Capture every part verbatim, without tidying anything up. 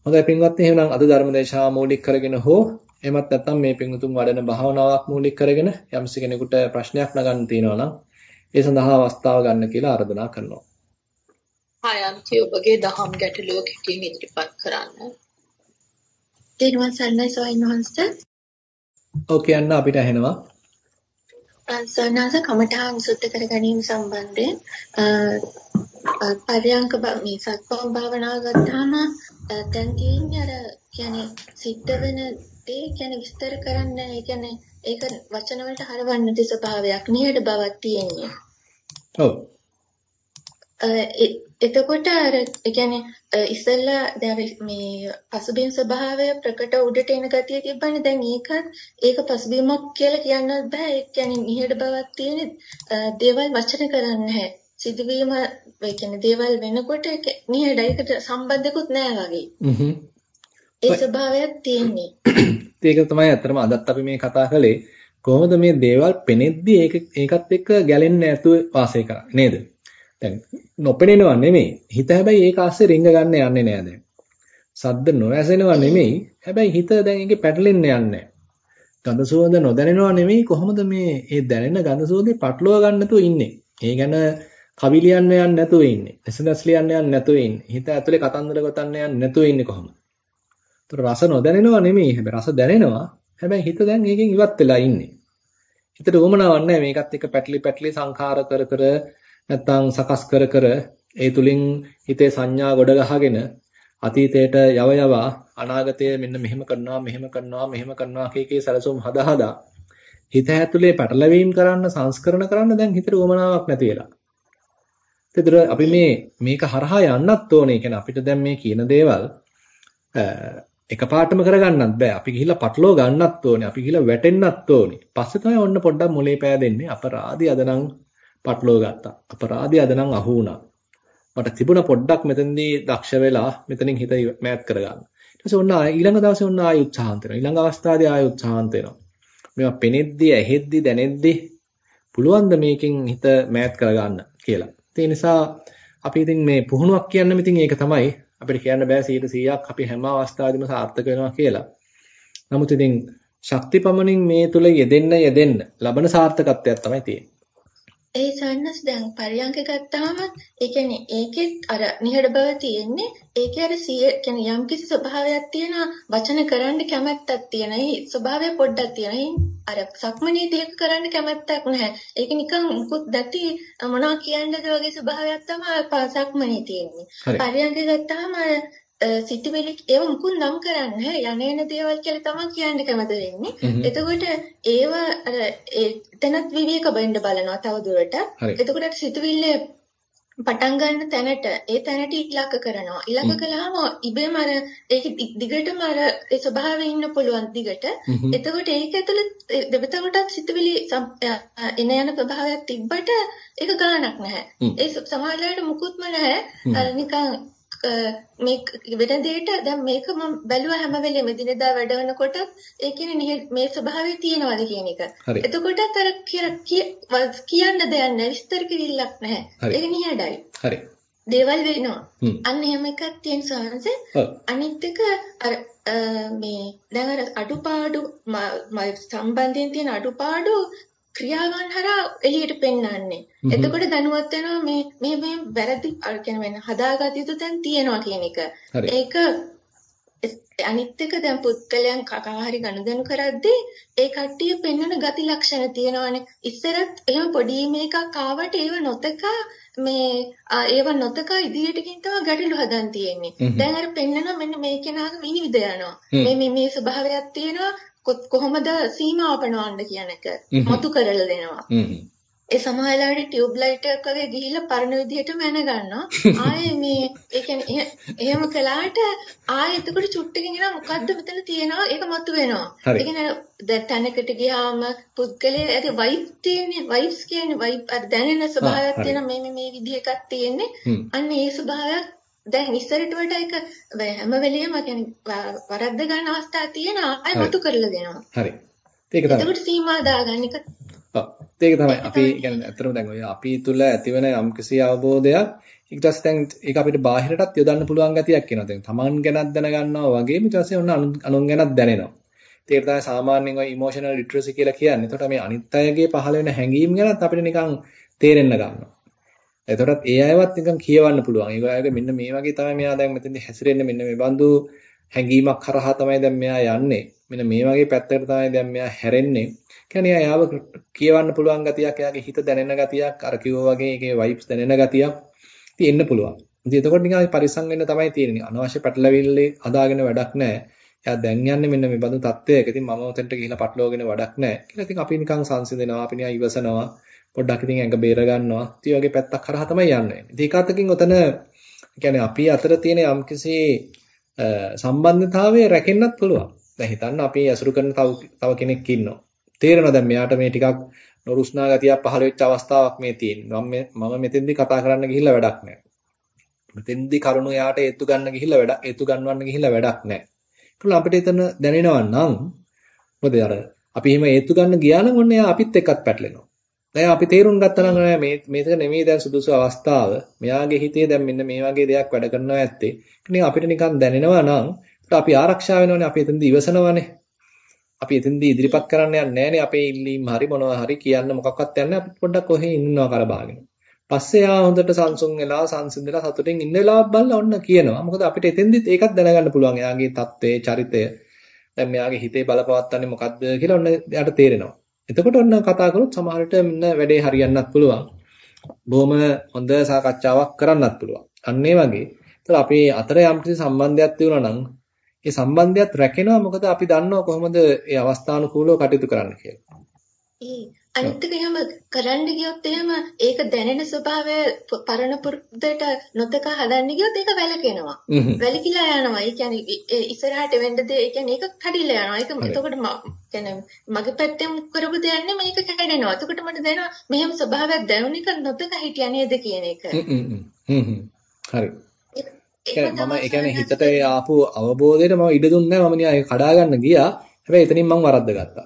හොඳයි පින්වත්නි එහෙනම් අද ධර්මදේශනාව මූලික කරගෙන හෝ එමත් නැත්නම් මේ පින්වතුන් වඩන භාවනාවක් මූලික කරගෙන යම්සි කෙනෙකුට ප්‍රශ්නයක් නගන්න තියෙනවා නම් ඒ සඳහා අවස්ථාව ගන්න කියලා ආරාධනා කරනවා. ආයන්ති ඔබගේ දහම් ගැටලුව කිටින් ඉදිරිපත් කරන්න. දේරුවන් සරණයි ස්වාමීන් වහන්සේ. ඔව් කියන්න අපිට ඇහෙනවා. සනාස කමඨාන් සුද්ධ කර ගැනීම සම්බන්ධයෙන් පරයන්ක මේ සක්මන් භාවනාව ගත්තාම දැන් තියෙන්නේ අර කියන්නේ සිද්ධ වෙන දේ කියන්නේ විස්තර කරන්න ඒ කියන්නේ ඒක වචන වලට හරවන්න තියෙ ස්වභාවයක් නිහඬ බවක් තියෙන්නේ. ඔව්. එතකොට අර ඒ කියන්නේ ඉස්සෙල්ලා දැන් මේ පසුබිම් ස්වභාවය ප්‍රකට උඩට එන ගතිය තිබ්බනේ දැන් ඒකත් ඒක පසුබිමක් කියලා කියන්නත් බෑ ඒ කියන්නේ නිහඬ බවක් තියෙන දේවල් වචන කරන්නේ නැහැ. සිදුවීම ඒ කියන්නේ දේවල් වෙනකොට නිහඬයි ඒකට සම්බන්ධකුත් නැහැ වගේ. හ්ම්. ඒ ස්වභාවයක් තියෙන්නේ. ඒක තමයි අත්‍තරම අදත් අපි මේ කතා කළේ කොහොමද මේ දේවල් පෙනෙද්දි ඒක ඒකත් එක්ක ගැලෙන්නේ නැතුව වාසය කරන්නේ නේද? දැන් නොපෙනෙනව නෙමෙයි. හිත හැබැයි ඒක ආස්සේ රිංග ගන්න යන්නේ නෑ දැන්. සද්ද නොඇසෙනව නෙමෙයි. හැබැයි හිත දැන් ඒකේ පැටලෙන්න යන්නේ නෑ. ගඳ සුවඳ නොදැනෙනව නෙමෙයි. කොහොමද මේ මේ දැනෙන ගඳ සුවඳේ පටලවා ගන්න නැතුව ඉන්නේ? ඒ ගැන කවි ලියන්න යන්නේ නැතුව ඉන්නේ. එසනස් ලියන්න යන්නේ නැතුව ඉන්නේ. හිත ඇතුලේ කතන්දර ගොතන්න යන්නේ නැතුව ඉන්නේ කොහොමද? ඒතර රස නොදැනෙනව නෙමෙයි. හැබැයි රස දැනෙනවා. හැබැයි හිත දැන් ඒකෙන් ඉවත් වෙලා ඉන්නේ. හිතට උවමනාවක් නැහැ මේකත් එක්ක පැටලි පැටලි සංඛාර කර කර නැත්තම් සකස් කර කර ඒ තුලින් හිතේ සංඥා ගොඩ ගහගෙන අතීතයට යව යවා අනාගතය මෙන්න මෙහෙම කරනවා මෙහෙම කරනවා මෙහෙම කරනවා කීකේ සැලසුම් හදා හදා හිත ඇතුලේ පැටලවීම් කරන්න සංස්කරණ කරන්න දැන් හිතට උවමනාවක් නැති වෙලා. ඒතර අපි මේ මේක හරහා යන්නත් ඕනේ. කියන්නේ අපිට දැන් මේ කියන දේවල් එකපාරටම කරගන්නත් බෑ. අපි ගිහිල්ලා පටලව ගන්නත් ඕනේ. අපි ගිහිල්ලා වැටෙන්නත් ඕනේ. පස්සේ තමයි ඔන්න පොඩ්ඩක් මොලේ පෑදෙන්නේ. අපරාධي අදනම් පටලව ගත්තා. අපරාධي අදනම් අහු වුණා. මට තිබුණ පොඩ්ඩක් මෙතනදී දක්ෂ වෙලා මෙතනින් හිත මෑත් කරගන්න. ඊට පස්සේ ඔන්න ඊළඟ දවසේ ඔන්න ආයෙ උත්සාහන්ත වෙනවා. ඊළඟ අවස්ථාවේ ආයෙ උත්සාහන්ත වෙනවා. මේවා පෙනෙද්දි, ඇහෙද්දි, දැනෙද්දි පුළුවන් ද මේකෙන් හිත මෑත් කරගන්න කියලා. ඒ නිසා අපි ඉතින් මේ පුහුණුවක් කියන්නේ ඉතින් ඒක තමයි. අපිට කියන්න බෑ සීයට සීයක් අපි හැම අවස්ථාවෙදිම සාර්ථක වෙනවා කියලා. නමුත් ඉතින් ශක්තිපමණින් මේ තුල යෙදෙන්න යෙදෙන්න ලබන සාර්ථකත්වයක් තමයි තියෙන්නේ. ඒ සන්නස් දැන් පරියන්ක ගත්තාම ඒ කියන්නේ ඒකෙත් අර නිහඬ බව තියෙන්නේ ඒකේ අර සිය කියන්නේ යම් කිසි ස්වභාවයක් තියෙනවා වචන කරන්න කැමැත්තක් තියෙනවා ඒ ස්වභාවය පොඩ්ඩක් තියෙනවා අර සක්මනේදී ඒක කරන්න කැමැත්තක් නැහැ ඒක නිකන් මුකුත් දැටි මොනවා කියන්නද වගේ ස්වභාවයක් තමයි සක්මනේ තියෙන්නේ පරියන්ක ගත්තාම සිතිවිලි ඒව මුකුත් නම් කරන්නේ යන්නේන දේවල් කියලා තමයි කියන්න කැමති වෙන්නේ. එතකොට ඒව අර එතනත් විවේක වෙන්න බලනවා තව දුරට. එතකොට සිතිවිල්ල පටන් ගන්න තැනට ඒ තැනට ඉලක්ක කරනවා. ඉලක්ක කළාම ඉබේම අර ඒක දිගටම අර ඒ ස්වභාවයෙන් ඉන්න පුළුවන් දිගට. එතකොට ඒක ඇතුළේ දෙවතකටත් සිතිවිලි එන යන ස්වභාවයක් තිබ්බට ඒක ගාණක් නැහැ. ඒ සමාජයට මුකුත්ම නැහැ. අර නිකන් මේ වෙන දෙයට දැන් මේක මම බැලුවා හැම වෙලෙම දිනදා වැඩ කරනකොට ඒ කියන්නේ මේ ස්වභාවය තියෙනවාද කියන එක. එතකොටත් අර කියන්න දෙයක් නැහැ විස්තර කිරිල්ලක් නැහැ. ඒක නිහඬයි. හරි. දේවල් වෙනවා. අන්න එහෙම එකක් තියෙන සාංශ. අනිත් එක අර මේ දැන් අර අඩුපාඩු සම්බන්ධයෙන් තියෙන අඩුපාඩු ක්‍රියාවන් හරහා එළියට පෙන්වන්නේ. එතකොට දැනුවත් වෙනවා මේ මේ මේ වැරදි අර කියන්නේ හදාගත යුතු තැන් තියෙනවා කියන එක. ඒක අනිත් එක දැන් පුත්කලයන් කකා හරි ගනුදෙනු කරද්දී ඒ කට්ටිය පෙන්වන ගති ලක්ෂණ තියෙනවානේ. ඉස්සරත් එහෙම පොඩි මේකක් ආවට ඒව නොතකා මේ ඒව නොතකා ඉදිරියට ගින් තමයි ගැටලු හදන් තියෙන්නේ. දැන් අර පෙන්වන මෙන්න මේ කෙනාගේ විනිවිද යනවා. මේ මේ මේ ස්වභාවයක් තියෙනවා. කොහොමද සීමාව පනවන්න කියන එක මතු කරලා දෙනවා. ඒ සමහරවිට ටියුබ් ලයිට් එකක් වගේ ගිහිල්ලා පරණ විදිහටම එන ගන්නවා. ආයේ මේ ඒ කියන්නේ එහෙම කළාට ආයේ එතකොට චුට්ටකින් එනවා මොකද්ද මෙතන තියෙනවා ඒක මතු වෙනවා. ඒ කියන්නේ දැන් තැනකට ගියාම පුද්ගලයේ ඇති වයිබ් තියෙන්නේ වයිබ්ස් කියන්නේ වයිබ් අර දැනෙන ස්වභාවයක් තියෙන මේ මේ විදිහ එකක් තියෙන්නේ. අන්න ඒ ස්වභාවයක් දැන් ඉස්සරට වඩා ඒක හැම වෙලෙම කියන්නේ වරද්ද ගන්න අවස්ථා තියෙනවා අය මතු කරලා දෙනවා. හරි. ඒක තමයි. ඒකට සීමා දාගන්න එක. ඔව්. ඒක තමයි අපි කියන්නේ අතරම දැන් ඔය අපි තුල ඇතිවන යම්කිසි අවබෝධයක් ඊට පස්සේ දැන් ඒක අපිට බාහිරටත් යොදන්න පුළුවන් ගතියක් එනවා. දැන් තමන් ගැනත් දැනගන්නවා වගේම ඊට පස්සේ ඔන්න අනුන් ගැනත් දැනෙනවා. ඒක තමයි සාමාන්‍යයෙන් ඔය ඉමෝෂනල් ලිටරසි කියලා කියන්නේ. එතකොට මේ අනිත් අයගේ පහළ වෙන හැඟීම් ගැනත් අපිට නිකන් තේරෙන්න ගන්නවා. එතකොටත් ඒ අයවත් නිකන් කියවන්න පුළුවන්. ඒ අයගේ මෙන්න මේ වගේ තමයි මෙයා දැන් මෙතෙන්දි හැසිරෙන්නේ. මෙන්න මේ බඳු හැඟීමක් කරහා තමයි දැන් මෙයා යන්නේ. මෙන්න මේ වගේ පැත්තකට තමයි දැන් මෙයා හැරෙන්නේ. කියන්නේ එයාව කියවන්න පුළුවන් ගතියක්, එයාගේ හිත දැනෙන ගතියක්, අර කිව්වා වගේ ඒකේ වයිබ්ස් දැනෙන ගතියක් තියෙන්න පුළුවන්. ඉතින් එතකොට නිකන් පරිස්සම් වෙන්න තමයි තියෙන්නේ. අනවශ්‍ය පැටලවිල්ලේ හදාගෙන වැඩක් නැහැ. එයා දැන් යන්නේ මෙන්න මේ බඳු තත්ත්වයක. ඉතින් මම උතෙන්ට ගිහිලා පටලවාගෙන වැඩක් නැහැ. කියලා ඉතින් අපි නිකන් සංසිඳනවා, අපි නිකන් ඉවසනවා. පොඩ්ඩක් ඉතින් ඇඟ බේර ගන්නවා. ඉතින් වගේ පැත්තක් කරා තමයි යන්නේ. ඉතින් ඒක අතකින් උතන කියන්නේ අපි අතර තියෙන යම්කිසි සම්බන්ධතාවය රැකෙන්නත් පුළුවන්. දැන් හිතන්න අපි ඇසුරු කරන තව තව කෙනෙක් ඉන්නවා. තේරෙනවා දැන් මෙයාට මේ ටිකක් නොරුස්නා ගතියක් පහළ වෙච්ච අවස්ථාවක් මේ තියෙන්නේ. මම මම මෙතෙන්දි කතා කරන්න ගිහිල්ලා වැඩක් නැහැ. මෙතෙන්දි කරුණු යාට ඒත්තු ගන්න ගිහිල්ලා වැඩක් ඒත්තු ගන්නවන්න ගිහිල්ලා වැඩක් නැහැ. ඒකල අපිට එතන දැනෙනවා නම් මොකද අර අපි එහෙම ඒත්තු ගන්න ගියා නම් ඔන්න එයා අපිත් එක්කත් පැටලෙනවා. දැන් අපි තේරුම් ගත්තා නම් මේ මේක නෙමෙයි දැන් සුදුසු අවස්ථාව. මෙයාගේ හිතේ දැන් මෙන්න මේ වගේ දෙයක් වැඩ කරනවා ඇත්තේ. ඒක අපිට නිකන් දැනෙනවා නම් අපි ආරක්ෂා වෙනවනේ. අපි එතෙන්දි ඉවසනවනේ. අපි එතෙන්දී ඉදිරිපත් කරන්න යන්නේ නැහනේ. අපේ ඉල්ලීම් හරි මොනවා හරි කියන්න මොකක්වත් යන්නේ. අපි පොඩ්ඩක් කොහේ ඉන්නවා කරබාගෙන. පස්සේ ආ හොඳට සංසුන් වෙලා සංසිඳලා සතුටින් ඉන්න වෙලාවක් බලලා ඔන්න කියනවා. මොකද අපිට එතෙන්දිත් ඒකත් දැනගන්න පුළුවන්. එයාගේ தත්ත්වයේ චරිතය. දැන් මෙයාගේ හිතේ බලපවත්තන්නේ මොකද්ද කියලා ඔන්න එයාට තේරෙනවා. එතකොට ඔන්න කතා කරොත් සමහර විට මෙන්න වැඩේ හරියන්නත් පුළුවන්. බොහොම හොඳ සාකච්ඡාවක් කරන්නත් පුළුවන්. අන්න ඒ වගේ. ඒතර අපේ අතර යම්කිසි සම්බන්ධයක් තියුණා නම් ඒ සම්බන්ධයත් රැකෙනවා. මොකද අපි දන්නවා කොහොමද ඒ අවස්ථානුකූලව කටයුතු කරන්න කියලා. ඒ අනිත් එක එහෙම කරන්න ගියොත් එහෙම ඒක දැනෙන ස්වභාවය පරණ පුරුද්දට නොතක හදන්න ගියොත් ඒක වැළකෙනවා. වැළකීලා යනවා. ඒ කියන්නේ ඉස්සරහට වෙන්න දේ ඒ කියන්නේ ඒක කඩිලා යනවා. ඒක එතකොට කියන්නේ මගේ පැත්තෙන් කරපු දෙයක් නෙමෙයි මේක කැඩෙනවා. එතකොට මට දැනෙනවා මෙහෙම ස්වභාවයක් දැනුන එක නොතක හිටියා නේද කියන එක. හ්ම් හ්ම් හරි. මම ඒ කියන්නේ හිතට ආපු අවබෝධයට මම ඉඩ දුන්නේ නැහැ. මම නිකන් ඒක කඩා ගන්න ගියා. හැබැයි එතනින් මම වරද්ද ගත්තා.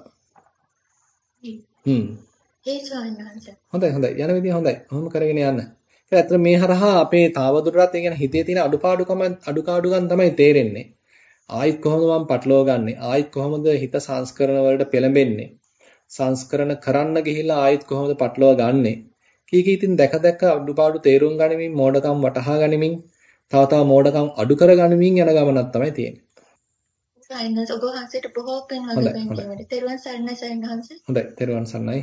හ්ම්. ඒ සායනංශ. හොඳයි හොඳයි. යන විදිය හොඳයි. ඔහොම කරගෙන යන්න. ඒක ඇත්තට මේ හරහා අපේ තාවදුරටත් ඒ කියන්නේ හිතේ තියෙන අඩුපාඩුකම අඩුකාඩුකම් තමයි තේරෙන්නේ. ආයිත් කොහොමද මම පටලවා ගන්නෙ? ආයිත් කොහොමද හිත සංස්කරණ වලට පෙළඹෙන්නේ? සංස්කරණ කරන්න ගිහිල්ලා ආයිත් කොහොමද පටලවා ගන්නෙ? කී කී ඉතින් දැක දැක අඩුපාඩු තේරුම් ගනිමින් මෝඩකම් වටහා ගනිමින් තව තව මෝඩකම් අඩු කර ගනිමින් යන ගමනක් තමයි තියෙන්නේ. සායනස් ඔබ වහන්සේට බොහෝ පින් වගේ වෙන්නේ. තෙරුවන් සරණයි සායනස්. හොඳයි තෙරුවන් සරණයි.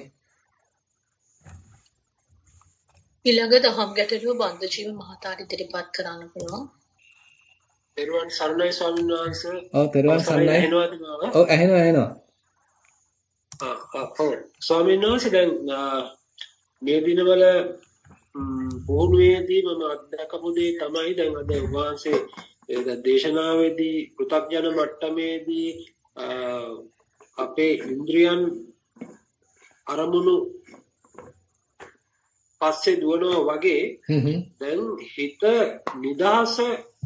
ඊළඟ දහම් ගැටලුව බන්දජීව මහතාට ඉදිරිපත් කරන්න පුළුවන්. තෙරුවන් සරණයි ස්වාමීන් වහන්සේ. ඔව් තෙරුවන් සරණයි. ඇහෙනවද මාව? ඔව් ඇහෙනවා ඇහෙනවා. ආ ආ ඔව් ස්වාමීන් වහන්සේ දැන් මේ දිනවල පුහුණුවේදී මම අත්දකපු දේ තමයි දැන් අද වහන්සේ ඒක දේශනාවේදී පෘථග්ජන මට්ටමේදී අපේ ඉන්ද්‍රියන් අරමුණු පස්සේ දුවනවා වගේ දැන් හිත නිදහස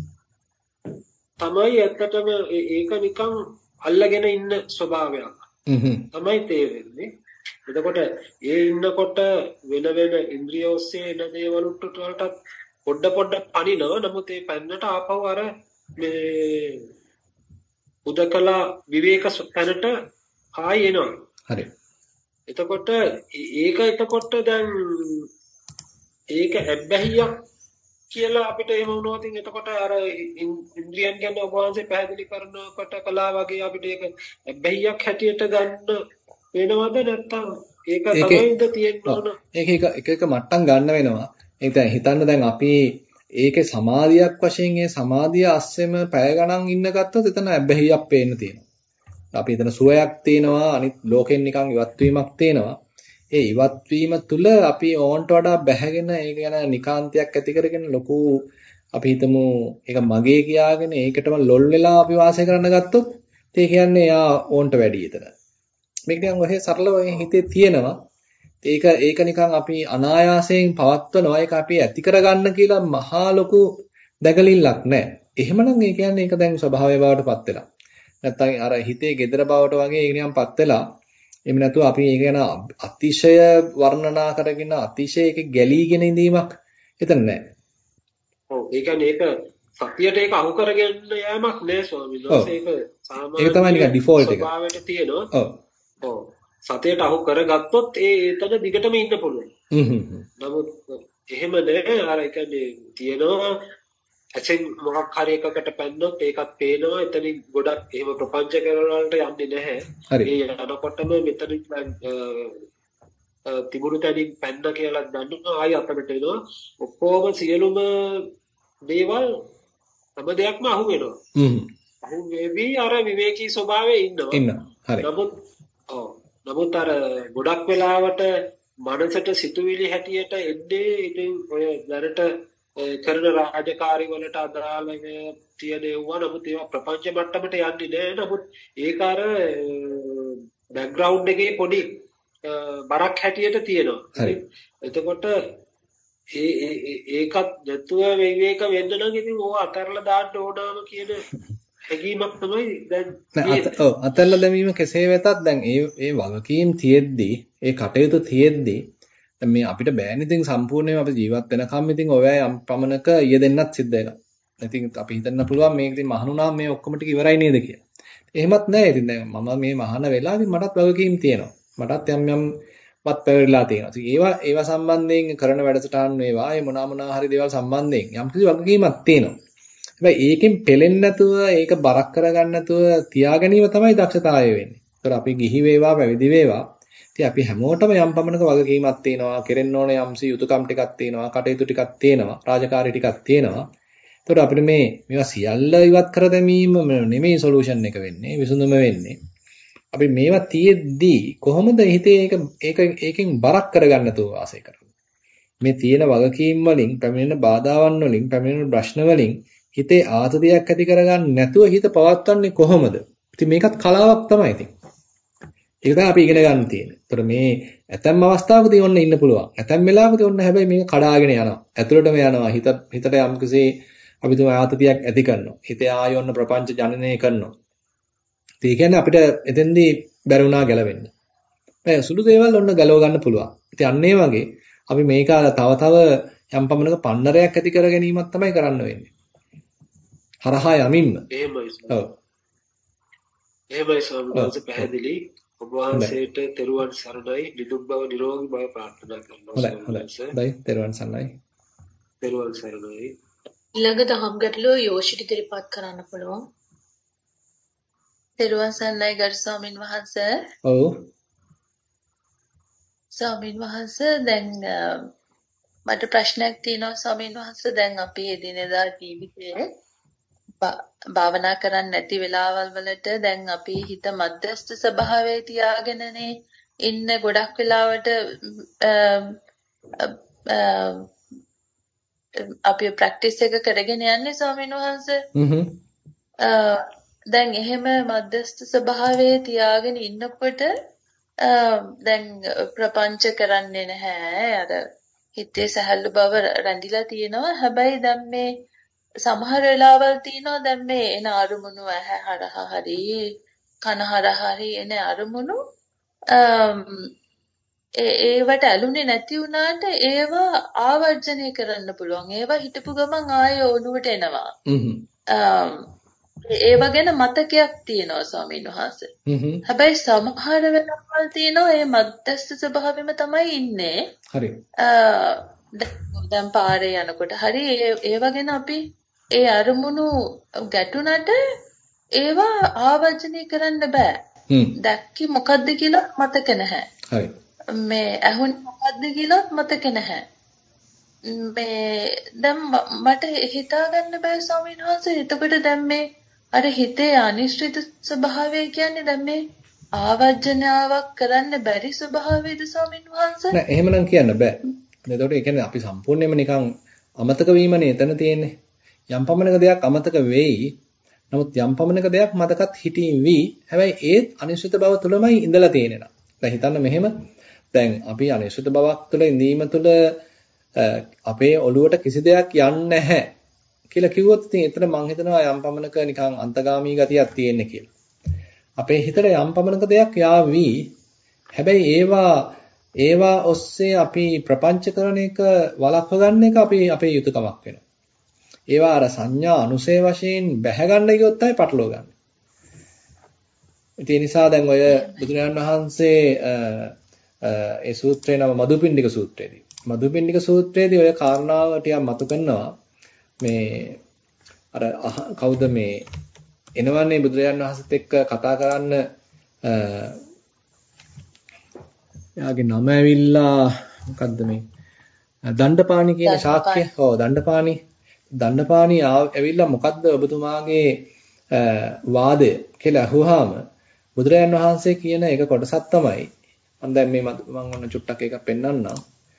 තමයි ඇත්තටම ඒක නිකන් අල්ලගෙන ඉන්න ස්වභාවයක් තමයි තේරෙන්නේ. එතකොට ඒ ඉන්නකොට වෙන වෙන ඉන්ද්‍රිය ඔස්සේ එන දේවල් වලට පොඩ පොඩ පනිනවා. නමුත් ඒ පැන්නට ආපහු අර මේ උදකලා විවේක තැනට ආයි එනවා. හරි. එතකොට ඒක එතකොට දැන් ඒක හැබ්බැහියක් කියලා අපිට එහෙම වුණොත් එතකොට අර ඉන්ද්‍රියන් ගැන ඔබ වහන්සේ පැහැදිලි කරනකොට කලා වගේ අපිට ඒක හැබ්බැහියක් හැටියට ගන්න වෙනවද නැත්නම් ඒක තමයිද තියෙන්න ඕන? ඒක එක එක මට්ටම් ගන්න වෙනවා. ඒක දැන් හිතන්න දැන් අපි ඒකේ සමාධියක් වශයෙන් ඒ සමාධිය අස්සෙම පැය ගණන් ඉන්න ගත්තොත් එතන හැබ්බැහියක් පේන්න තියෙනවා. අපි එතන සුවයක් තියෙනවා, අනිත් ලෝකෙන් නිකන් ඉවත් වීමක් තියෙනවා. ඒ ඉවත් වීම තුල අපි ඕන්ට වඩා බැහැගෙන ඒක ගැන නිකාන්තයක් ඇති කරගෙන ලොකු අපි හිතමු ඒක මගේ කියාගෙන ඒකටම ලොල් වෙලා අපි වාසය කරන්න ගත්තොත් ඒ කියන්නේ යා ඕන්ට වැඩි එතන. මේක නිකන් ඔහේ සරලව හිතේ තියෙනවා. ඒක ඒක නිකන් අපි අනායාසයෙන් පවත්වනවා. ඒක අපි ඇති කරගන්න කියලා මහා ලොකු දැකලිල්ලක් නැහැ. එහෙමනම් ඒ කියන්නේ ඒක දැන් ස්වභාවය බවට පත් වෙලා. නැත්තම් අර හිතේ gedara බවට වගේ ඒක නිකන් පත් වෙලා එහෙම නැතුව අපි ඒක ගැන අතිශය වර්ණනා කරගෙන අතිශය ඒක ගැලීගෙන ඉඳීමක් එතන නැහැ. ඒ කියන්නේ ඒක සතියට ඒක අහු කරගෙන යෑමක් නෑ ස්වාමීන් වහන්සේ. ඒක සාමාන්‍ය ඒක තමයි නිකන් ඩිෆෝල්ට් එක. ස්වභාවයට තියෙනවා. ඔව්. ඔව්. සතියට අහු කරගත්තොත් ඒ එතන දිගටම ඉන්න පුළුවන්. හ්ම් හ්ම්. නමුත් එහෙම නෑ. අර ඒ කියන්නේ තියෙනවා ඇසෙන් මොකක් හරි එකකට පැන්නොත් ඒකත් පේනවා. එතනින් ගොඩක් එහෙම ප්‍රපංච කරන වලට යන්නේ නැහැ. ඒ යනකොටම මෙතනින් තිබුණු තැනින් පැන්න කියලා දන්නවා. ආයි අතකට එනවා. ඔක්කොම සියලුම දේවල් හැම දෙයක්ම අහු වෙනවා. හ්ම්. අහු වෙවි අර විවේකී ස්වභාවයේ ඉන්නවා. ඉන්නවා. හරි. නමුත් ඔව්. නමුත් අර ගොඩක් වෙලාවට මනසට සිතුවිලි හැටියට එන්නේ ඉතින් ඔය දැනට කරන රාජකාරි වලට අදාළ තියෙන ඒවා. නමුත් ඒවා ප්‍රපංච මට්ටමට යන්නේ නැහැ. නමුත් ඒක අර බෑග්ග්‍රවුන්ඩ් එකේ පොඩි බරක් හැටියට තියෙනවා. එතකොට ඒ ඒකත් නැතුව විවේක වෙන්න නම් ඉතින් ඕව අතරලා දාන්න ඕනාම කියන හැඟීමක් තමයි දැන් ඔව් අතරලා දැමීම කෙසේ වෙතත් දැන් ඒ ඒ වගකීම් තියෙද්දි ඒ කටයුතු තියෙද්දි දැන් මේ අපිට බෑනේ ඉතින් සම්පූර්ණයෙන්ම අපි ජීවත් වෙනකම් ඉතින් ඔය යම් පමණක යෙදෙන්නත් සිද්ධ වෙනවා. ඉතින් අපි හිතන්න පුළුවන් මේක ඉතින් මහණුනා මේ ඔක්කොම ටික ඉවරයි නේද කියලා. එහෙමත් නැහැ. ඉතින් දැන් මම මේ මහාන වෙලා ඉතින් මටත් වගකීම් තියෙනවා. මටත් යම් යම් වත් පැවරිලා තියෙනවා. ඉතින් ඒවා ඒවා සම්බන්ධයෙන් කරන වැඩසටහන් වේවා ඒ මොනවා මොනවා හරි දේවල් සම්බන්ධයෙන් යම් කිසි වගකීමක් තියෙනවා. හැබැයි ඒකෙන් පෙලෙන්නේ නැතුව ඒක බරක් කරගන්න නැතුව තියා ගැනීම තමයි දක්ෂතාවය වෙන්නේ. ඒතර අපි ගිහි වේවා පැවිදි වේවා. ඉතින් අපි හැමෝටම යම් පමණක වගකීමක් තියෙනවා. කෙරෙන්න ඕනේ යම්සි යුතුයකම් ටිකක් තියෙනවා. කටයුතු ටිකක් තියෙනවා. රාජකාරී ටිකක් තියෙනවා. ඒතර අපිට මේ මේවා සියල්ල ඉවත් කර දැමීම නෙමෙයි සොලියුෂන් එක වෙන්නේ. විසඳුම වෙන්නේ. අපි මේවා තියෙද්දී කොහොමද හිතේ ඒක ඒක ඒකෙන් බරක් කරගන්න නැතුව වාසය කරන්නේ? මේ තියෙන වගකීම් වලින්, පැමිණෙන බාධාවන් වලින්, පැමිණෙන ප්‍රශ්න වලින් හිතේ ආතතියක් ඇති කරගන්න නැතුව හිත පවත්වන්නේ කොහොමද? ඉතින් මේකත් කලාවක් තමයි ඉතින්. ඒක තමයි අපි ඉගෙන ගන්න තියෙන්නේ. ඒතර මේ ඇතැම් අවස්ථාවකදී ඔන්න ඉන්න පුළුවන්. ඇතැම් වෙලාවකදී ඔන්න හැබැයි මේක කඩාගෙන යනවා. ඇතුළටම යනවා. හිත හිතට යම්කිසි අපි තුමා ආතතියක් ඇති කරනවා. හිතේ ආයොන්න ප්‍රපංච ජනනය කරනවා. ඒ කියන්නේ අපිට එතෙන්දී බැරුණා ගැලවෙන්න. මේ සුළු දේවල් ඔන්න ගලව ගන්න පුළුවන්. ඉතින් අන්න ඒ වගේ අපි මේක තව තව යම් පමණක පන්නරයක් ඇති කර ගැනීමක් තමයි කරන්න වෙන්නේ. හරහා යමින්ම. එහෙමයි. ඔව්. එහෙමයි සම්බන්ධ පැහැදිලි. ඔබ වහන්සේට තෙරුවන් සරණයි. නිදුක් බව නිරෝගී බව ප්‍රාර්ථනා කරනවා. හොඳයි හොඳයි. හොඳයි තෙරුවන් සරණයි. තෙරුවන් සරණයි. ඊළඟ දහම් ගැටලුව යෝෂිට ඉදිරිපත් කරන්න පුළුවන්. තෙරුවන් සරණයි ගරු ස්වාමින් වහන්සේ. ඔව්. ස්වාමින් වහන්සේ දැන් මට ප්‍රශ්නයක් තියෙනවා ස්වාමින් වහන්සේ. දැන් අපි එදිනෙදා ජීවිතයේ භාවනා කරන්නේ නැති වෙලාවල් වලට දැන් අපි හිත මධ්‍යස්ථ ස්වභාවයේ තියාගෙනනේ ඉන්න ගොඩක් වෙලාවට අපි ප්‍රැක්ටිස් එක කරගෙන යන්නේ ස්වාමින් වහන්සේ. හ්ම්. දැන් එහෙම මධ්‍යස්ථ ස්වභාවයේ තියාගෙන ඉන්නකොට දැන් ප්‍රපංච කරන්නේ නැහැ. අර හිතේ සැහැල්ලු බව රැඳිලා තියෙනවා. හැබැයි දැන් මේ සමහර වෙලාවල් තියෙනවා දැන් මේ එන අරමුණු ඇහැ හරහා හරි කන හරහා හරි එන අරමුණු ඒ ඒවට ඇලුනේ නැති වුණාට ඒවා ආවර්ජනය කරන්න පුළුවන්. ඒවා හිටපු ගමන් ආයෙ ඔළුවට එනවා. හ්ම්. ඒවා ගැන මතකයක් තියෙනවා ස්වාමීන් වහන්සේ. හැබැයි සමහර වෙලාවල් තියෙනවා මේ මධ්‍යස්ථ ස්වභාවෙම තමයි ඉන්නේ. හරි. දැන් පාරේ යනකොට හරි ඒවා ගැන අපි ඒ අරමුණු ගැටුණට ඒවා ආවර්ජනය කරන්න බෑ. දැක්කේ මොකද්ද කියලා මතක නැහැ. හරි. මේ ඇහුනේ මොකද්ද කියලා මතක නැහැ. මේ දැන් මට හිතා ගන්න බෑ ස්වාමීන් වහන්සේ. එතකොට දැන් මේ අර හිතේ අනිශ්චිත ස්වභාවය කියන්නේ දැන් මේ ආවර්ජනාවක් කරන්න බැරි ස්වභාවයද ස්වාමීන් වහන්සේ? නෑ එහෙමනම් කියන්න බෑ. එතකොට ඒ කියන්නේ අපි සම්පූර්ණයෙන්ම නිකන් අමතක වීමනේ එතන තියෙන්නේ. යම් පමණක දෙයක් අමතක වෙයි. නමුත් යම් පමණක දෙයක් මතකත් හිටිවි. හැබැයි ඒත් අනිශ්චිත බව තුළමයි ඉඳලා තියෙන්නේ නා. දැන් හිතන්න මෙහෙම දැන් අපි අනිශ්චිත බවක් තුළ ඉඳීම තුළ අපේ ඔළුවට කිසි දෙයක් යන්නේ නැහැ කියලා කිව්වොත් ඉතින් එතන මං හිතනවා යම් පමණක නිකන් අන්තගාමී ගතියක් තියෙන්නේ කියලා. අපේ හිතට යම් පමණක දෙයක් යාවි. හැබැයි ඒවා ඒවා ඔස්සේ අපි ප්‍රපංච කරන එක වළක්ව ගන්න එක අපි අපේ යුතුයකමක් වෙනවා. ඒවා අර සංඥා අනුසය වශයෙන් බැහැ ගන්න ගියොත් තමයි පටලව ගන්න. ඒ නිසා දැන් ඔය බුදුරජාණන් වහන්සේ ඒ සූත්‍රේ නම මදුපිණ්ඩික සූත්‍රයේදී. මදුපිණ්ඩික සූත්‍රයේදී ඔය කාරණාව ටිකක් මතු කරනවා. මේ අර කවුද මේ එනවන්නේ බුදුරජාණන් වහන්සේත් එක්ක කතා කරන්න එයාගේ නම ඇවිල්ලා මොකද්ද මේ දණ්ඩපාණි කියන ශාක්‍ය. ඔව් දණ්ඩපාණි. දණ්ඩපාණි ඇවිල්ලා මොකද්ද ඔබතුමාගේ වාදය කියලා අහුවාම බුදුරජාණන් වහන්සේ කියන එක කොටසක් තමයි මම දැන් මේ මම ඔන්න චුට්ටක් එකක් පෙන්නන්නම්.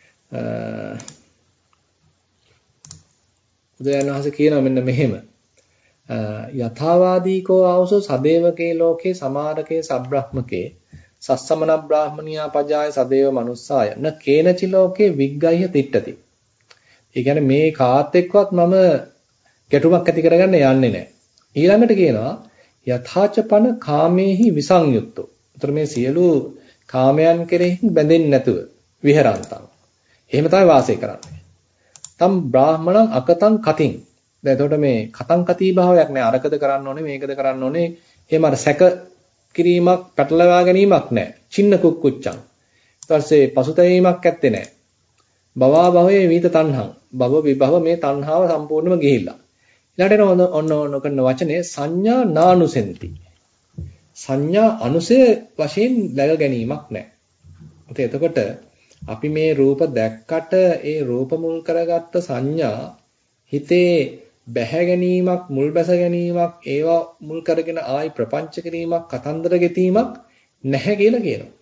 බුදුරජාණන් වහන්සේ කියනවා මෙන්න මෙහෙම. යථාවාදීකෝ ආවසෝ සදේවකේ ලෝකේ සමාරකේ සබ්‍රහ්මකේ සස්සමන බ්‍රාහ්මනියා පජාය සදේව මනුස්සාය න කේනචි ලෝකේ විග්ගහ්‍ය තිට්ඨති. ඒ කියන්නේ මේ කාත් එක්කවත් මම ගැටුමක් ඇති කරගන්න යන්නේ නැහැ. ඊළඟට කියනවා යථාචපන කාමේහි විසංයුක්තෝ. උතර මේ සියලු කාමයන් කෙරෙහි බැඳෙන්නේ නැතුව විහෙරන්තම්. එහෙම තමයි වාසය කරන්නේ. තම් බ්‍රාහ්මණං අකතං කතින්. දැන් එතකොට මේ කතං කති භාවයක් නෑ. අරකද කරන්න ඕනේ මේකද කරන්න ඕනේ. එහෙම අර සැක කිරීමක් පැටලවා ගැනීමක් නෑ. චින්න කුක්කුච්චං. ඊට පස්සේ පසුතැවීමක් ඇත්තේ නෑ. භවා භවයේ විත තණ්හං. භව විභව මේ තණ්හාව සම්පූර්ණයෙන්ම ගිහිල්ලා. ඊළඟට ඔන්න ඔන්න කරන වචනේ සංඥා නානුසෙන්ති. සංඥා අනුසය වශයෙන් läග ගැනීමක් නෑ. එතකොට අපි මේ රූප දැක්කට ඒ රූප මුල් කරගත්ත සංඥා හිතේ බැහැ ගැනීමක් මුල් බැස ගැනීමක් ඒවා මුල් කරගෙන ආයි ප්‍රපංච කිරීමක් කතන්දර ගෙතීමක් නැහැ කියලා කියනවා.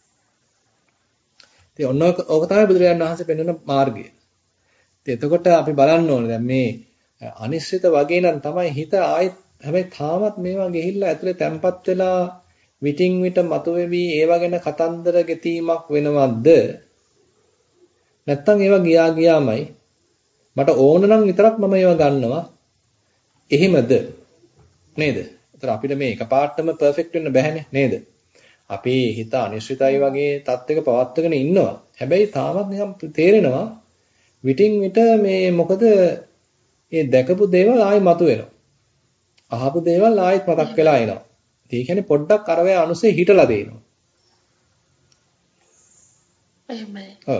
ඉතින් ඔන්න ඕක තමයි බුදුරජාණන් වහන්සේ පෙන්වන මාර්ගය. ඉතින් එතකොට අපි බලන්න ඕනේ දැන් මේ අනිශ්චිත වගේ නම් තමයි හිත ආයෙත් හැබැයි තාමත් මේවා ගිහිල්ලා ඇතුලේ තැම්පත් වෙලා විටින් විට මතුවෙවි ඒවා ගැන කතන්දර ගෙතීමක් වෙනවද? නැත්තම් ඒවා ගියා ගියාමයි මට ඕන නම් විතරක් මම ඒවා ගන්නවා. එහෙමද? නේද? ඒතර අපිට මේ එකපාරටම පර්ෆෙක්ට් වෙන්න බෑනේ නේද? අපි හිත අනිශ්චිතයි වගේ තත්ත්වයක පවත්වාගෙන ඉන්නවා. හැබැයි තාමත් නිකන් තේරෙනවා විටින් විට මේ මොකද මේ දැකපු දේවල් ආයෙ මතුවෙනවා. අහපු දේවල් ආයෙත් මතක් වෙලා එනවා. ඒ කියන්නේ පොඩ්ඩක් අර වේ අනුසේ හිටලා දෙනවා. එහෙමයි. ඔව්.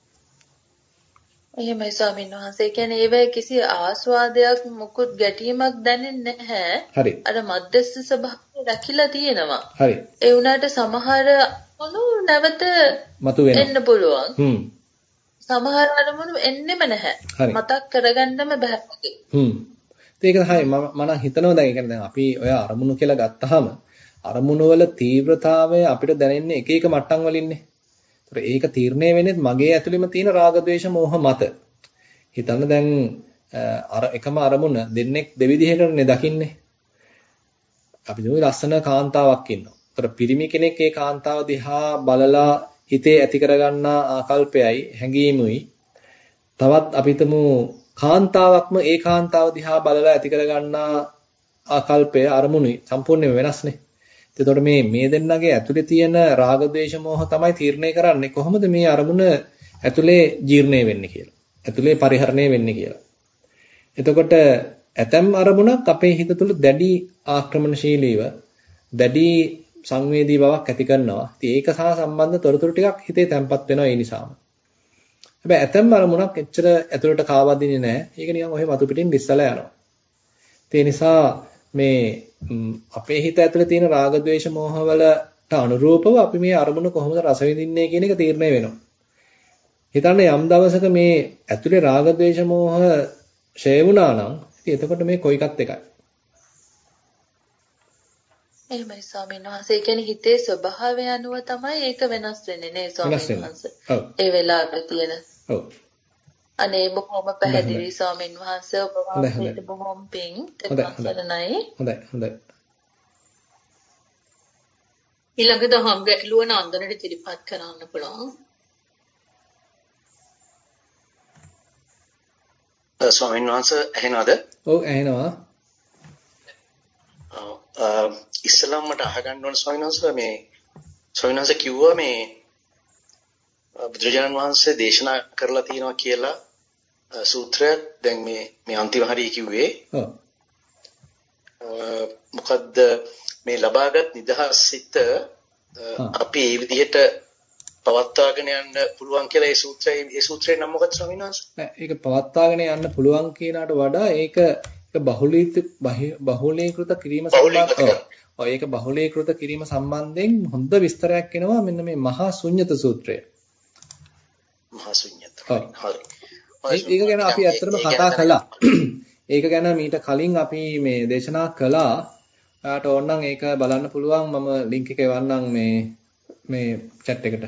එහෙමයි ස්වාමීන් වහන්සේ. කියන්නේ ඒවැ කිසි ආස්වාදයක් මොකුත් ගැටීමක් දැනෙන්නේ නැහැ. හරි. අර මධ්‍යස්ථ ස්වභාවය රැකිලා තියෙනවා. හරි. ඒ වුණාට සමහර අරමුණු නැවත මතුවෙනවා. එන්න පුළුවන්. හ්ම්. සමහර අරමුණු එන්නෙම නැහැ. මතක් කරගන්නම බෑ වගේ. හ්ම්. ඒක තමයි මම මම හිතනවා දැන් ඒ කියන්නේ දැන් අපි ඔය අරමුණු කියලා ගත්තාම අරමුණු වල තීව්‍රතාවය අපිට දැනෙන්නේ එක එක මට්ටම් වලින්නේ. ඒතර ඒක තීරණය වෙන්නේ මගේ ඇතුළෙම තියෙන රාග ద్వේෂ මෝහ මත. හිතන්න දැන් අර එකම අරමුණ දෙන්නෙක් දෙවිදිහකටනේ දකින්නේ. අපි දුමු ලස්සන කාන්තාවක් ඉන්නවා. ඒතර පිරිමි කෙනෙක් ඒ කාන්තාව දිහා බලලා හිතේ ඇති කරගන්නා ආකල්පයයි හැඟීමුයි තවත් අපිටම කාන්තාවක්ම ඒ කාන්තාව දිහා බලලා ඇති කරගන්නා ආකල්පය අරමුණුයි සම්පූර්ණයෙන් වෙනස්නේ. එතකොට මේ මේ දෙන්නගේ ඇතුලේ තියෙන රාග ద్వේෂ මෝහ තමයි තීරණය කරන්නේ කොහොමද මේ අරමුණ ඇතුලේ ජීර්ණය වෙන්නේ කියලා. ඇතුලේ පරිහරණය වෙන්නේ කියලා. එතකොට ඇතම් අරමුණක් අපේ හිත තුළ දැඩි ආක්‍රමණශීලීව දැඩි සංවේදී බවක් ඇති කරනවා. ඉතින් ඒක සහ සම්බන්ධ තොරතුරු ටිකක් හිතේ තැම්පත් වෙනවා ඒ නිසාම. හැබැයි ඇතම් අරමුණක් එච්චර ඇතුළට කාවදින්නේ නැහැ. ඒක නිකන් ඔහෙ වතු පිටින් දිස්සලා යනවා. ඒ නිසා මේ අපේ හිත ඇතුලේ තියෙන රාග ద్వේෂ මෝහ වලට අනුරූපව අපි මේ අරමුණ කොහොමද රස විඳින්නේ කියන එක තීරණය වෙනවා. හිතන්න යම් දවසක මේ ඇතුලේ රාග ద్వේෂ මෝහ ඡය වුණා නම් ඉතින් එතකොට මේ කොයිකත් එකයි. එහෙමයි ස්වාමීන් වහන්සේ. ඒ කියන්නේ හිතේ ස්වභාවය අනුව තමයි ඒක වෙනස් වෙන්නේ නේ ස්වාමීන් වහන්සේ. ඔව්. ඒ වෙලාවට තියෙන. ඔව්. අනේ බොහොම පැහැදිලි ස්වාමීන් වහන්සේ ඔබ වහන්සේට බොහොම පිං තෙරුවන් හොඳයි හොඳයි. ඊළඟ දහම් ගැටලුව නන්දනට ඉදිරිපත් කරන්න පුළුවන්. ස්වාමීන් වහන්සේ ඇහෙනවද? ඔව් ඇහෙනවා. ඔව් ඉස්ලාම් මට අහගන්න ඕන ස්වාමීන් වහන්සේ මේ ස්වාමීන් වහන්සේ කිව්වා මේ බුදුරජාණන් වහන්සේ දේශනා කරලා තියෙනවා කියලා සූත්‍රයක් දැන් මේ මේ අන්තිම හරිය කිව්වේ. ඔව්. මොකද්ද මේ ලබාගත් නිදහස් සිත අපි මේ විදිහට පවත්වාගෙන යන්න පුළුවන් කියලා ඒ සූත්‍රයේ ඒ සූත්‍රේ නම මොකක්ද ස්වාමීන් වහන්සේ? ඒක පවත්වාගෙන යන්න පුළුවන් කියනකට වඩා ඒක ඒක බහුලීත බහුලීකృత කිරීම සම්බන්ධව ඔව් ඒක බහුලීකృత කිරීම සම්බන්ධයෙන් හොඳ විස්තරයක් එනවා මෙන්න මේ මහා ශුන්්‍යත සූත්‍රය. මහා ශුන්්‍යත. හරි. ඒක ගැන අපි ඇත්තටම කතා කළා. ඒක ගැන මීට කලින් අපි මේ දේශනා කළා. ඔයාලට ඕනනම් ඒක බලන්න පුළුවන් මම ලින්ක් එක එවන්නම් මේ මේ chat එකට.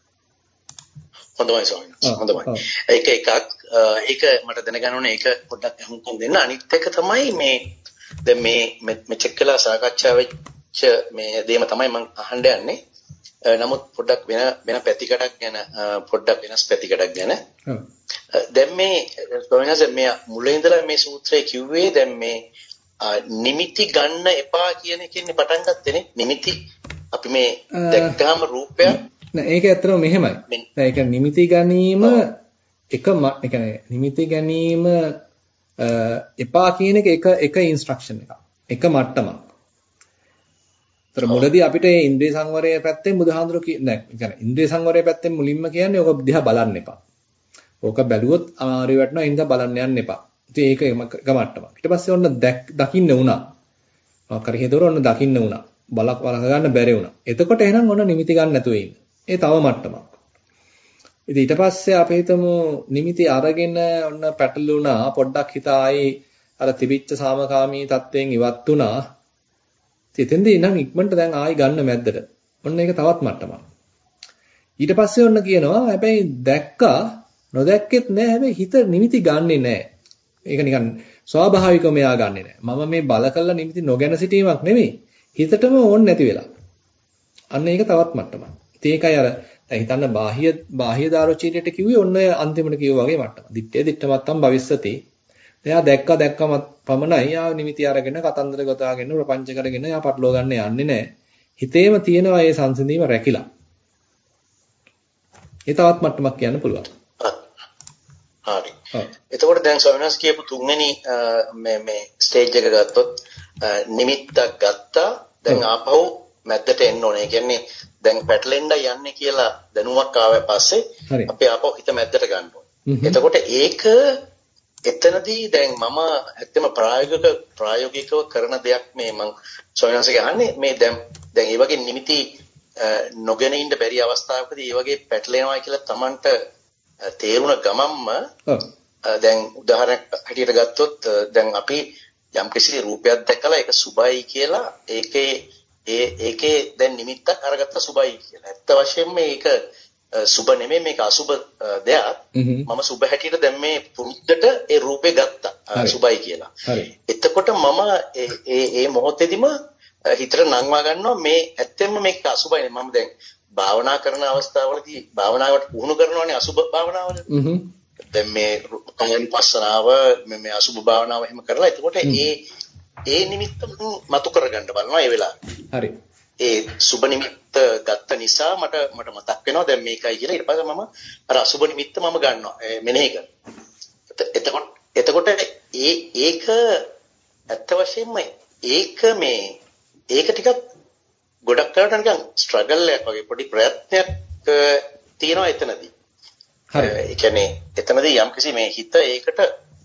හොඳයි ස්වාමීන් වහන්සේ. හොඳයි. ඒක එකක් ඒක මට දැනගන්න ඕනේ ඒක පොඩ්ඩක් අහුම්කම් දෙන්න. අනිත් එක තමයි මේ දැන් මේ මෙච්චර කළා සාකච්ඡා වෙච්ච මේ දේම තමයි මම අහන්න යන්නේ. නමුත් පොඩ්ඩක් වෙන වෙන පැතිකඩක් ගැන පොඩ්ඩක් වෙනස් පැතිකඩක් ගැන. දැන් මේ ස්වාමීන් වහන්සේ මේ මුලින් ඉඳලා මේ සූත්‍රය කිව්වේ දැන් මේ නිමිති ගන්න එපා කියන එකෙන් පටන් ගත්තනේ. නිමිති අපි මේ දැක්කාම රූපයක් නෑ ඒක ඇත්තටම මෙහෙමයි. දැන් ඒක නිමිති ගැනීම එක ඒ කියන්නේ නිමිති ගැනීම එපා කියන එක එක එක ඉන්ස්ට්‍රක්ෂන් එකක්. එක මට්ටමක්. ඒතර මුලදී අපිට මේ ඉන්ද්‍රිය සංවරය පැත්තෙන් බුදුහාඳුර කියන්නේ ඒ කියන්නේ ඉන්ද්‍රිය සංවරය පැත්තෙන් මුලින්ම කියන්නේ ඔක දිහා බලන්න එපා. ඕක බැලුවොත් අමාරු වෙටනවා ඉඳලා බලන්න යන්න එපා. ඉතින් ඒක එක මට්ටමක්. ඊට පස්සේ ඔන්න දකින්න වුණා. මොකක් හරි හේතුවර ඔන්න දකින්න වුණා. බලක් වලක ගන්න බැරි වුණා. එතකොට එහෙනම් ඔන්න නිමිති ගන්න නැතුව ඉන්න. ඒ තව මට්ටමක්. ඉතින් ඊට පස්සේ අපි හිතමු නිමිති අරගෙන ඔන්න පැටළුණා පොඩ්ඩක් හිත ආයි අර තිබිච්ච සාමකාමී තත්වයෙන් ඉවත් වුණා. ඉතින්දී නම් ඉක්මනට දැන් ආයි ගන්න මැද්දට. ඔන්න ඒක තවත් මට්ටමක්. ඊට පස්සේ ඔන්න කියනවා හැබැයි දැක්කා නොදැක්කෙත් නෑ හැබැයි හිත නිමිති ගන්නෙ නෑ. ඒක නිකන් ස්වාභාවිකවම එයා ගන්නෙ නෑ. මම මේ බල කළා නිමිති නොගෙන සිටීමක් නෙමෙයි. හිතටම ඕන් නැති වෙලා. අන්න ඒක තවත් මට්ටමක්. ඉතින් ඒකයි අර දැන් හිතන්න බාහ්‍ය බාහ්‍ය දාරුචීරියට කිව්වේ ඔන්න අන්තිමට කිව්වා වගේ මට්ටම. දිත්තේ දිත්තමත්තම් භවිස්සති. එයා දැක්කා දැක්කම පමණයි යා නිමිති අරගෙන කතන්දර ගොතාගෙන ප්‍රපංච කරගෙන යා පටලව ගන්න යන්නේ නැහැ. හිතේම තියෙනවා මේ සංසිඳීම රැකිලා. ඒ තවත් මට්ටමක් කියන්න පුළුවන්. හරි. එතකොට දැන් ස්වාමීන් වහන්සේ කියපු තුන්වෙනි මේ මේ ස්ටේජ් එක ගත්තොත් නිමිත්තක් ගත්තා දැන් ආපහු මැද්දට එන්න ඕනේ. ඒ කියන්නේ දැන් පැටලෙන්න යන්නේ කියලා දැනුමක් ආවට පස්සේ අපි ආපහු හිත මැද්දට ගන්න ඕනේ. එතකොට ඒක එතනදී දැන් මම ඇත්තම ප්‍රායෝගික ප්‍රායෝගිකව කරන දෙයක් මේ මම සොයනසක අහන්නේ මේ දැන් දැන් මේ වගේ නිමිති නොගෙන ඉන්න බැරි අවස්ථාවකදී මේ වගේ පැටලෙනවා කියලා Tamanට තේරුණ ගමම්ම දැන් උදාහරණයක් හැටියට ගත්තොත් දැන් අපි යම් කිසි රූපයක් දැකලා ඒක සුබයි කියලා ඒකේ ඒ ඒකේ දැන් නිමිත්තක් අරගත්ත සුබයි කියලා. ඇත්ත වශයෙන්ම මේක සුබ නෙමෙයි මේක අසුබ දෙයක්. මම සුබ හැටියට දැන් මේ පුරුද්දට ඒ රූපේ ගත්තා සුබයි කියලා. එතකොට මම ඒ ඒ මොහොතේදීම හිතට නංවා ගන්නවා මේ ඇත්තෙන්ම මේක අසුබයි. මම දැන් භාවනා කරන අවස්ථාවලදී භාවනාවට පුහුණු කරනවානේ අසුබ භාවනාවල. දැන් මේ අනුපස්සනාව මේ අසුබ භාවනාව එහෙම කරලා එතකොට ඒ ඒ නිමිත්ත මතු කරගන්න බලනවා ඒ වෙලාවේ. හරි. ඒ සුබ නිමිත්ත ගත්ත නිසා මට මට මතක් වෙනවා දැන් මේකයි කියලා. ඊට පස්සේ මම අර අසුබ නිමිත්ත මම ගන්නවා මෙනෙහි කරනවා. එතකොට එතකොට ඒ ඒක ඇත්ත වශයෙන්ම ඒක මේ ඒක ටිකක් ගොඩක් කරලා නිකන් ස්ට්‍රගල් එකක් වගේ පොඩි ප්‍රයත්නයක් තියෙනවා එතනදී. හරි. ඒ කියන්නේ එතනදී යම්කිසි මේ හිත ඒකට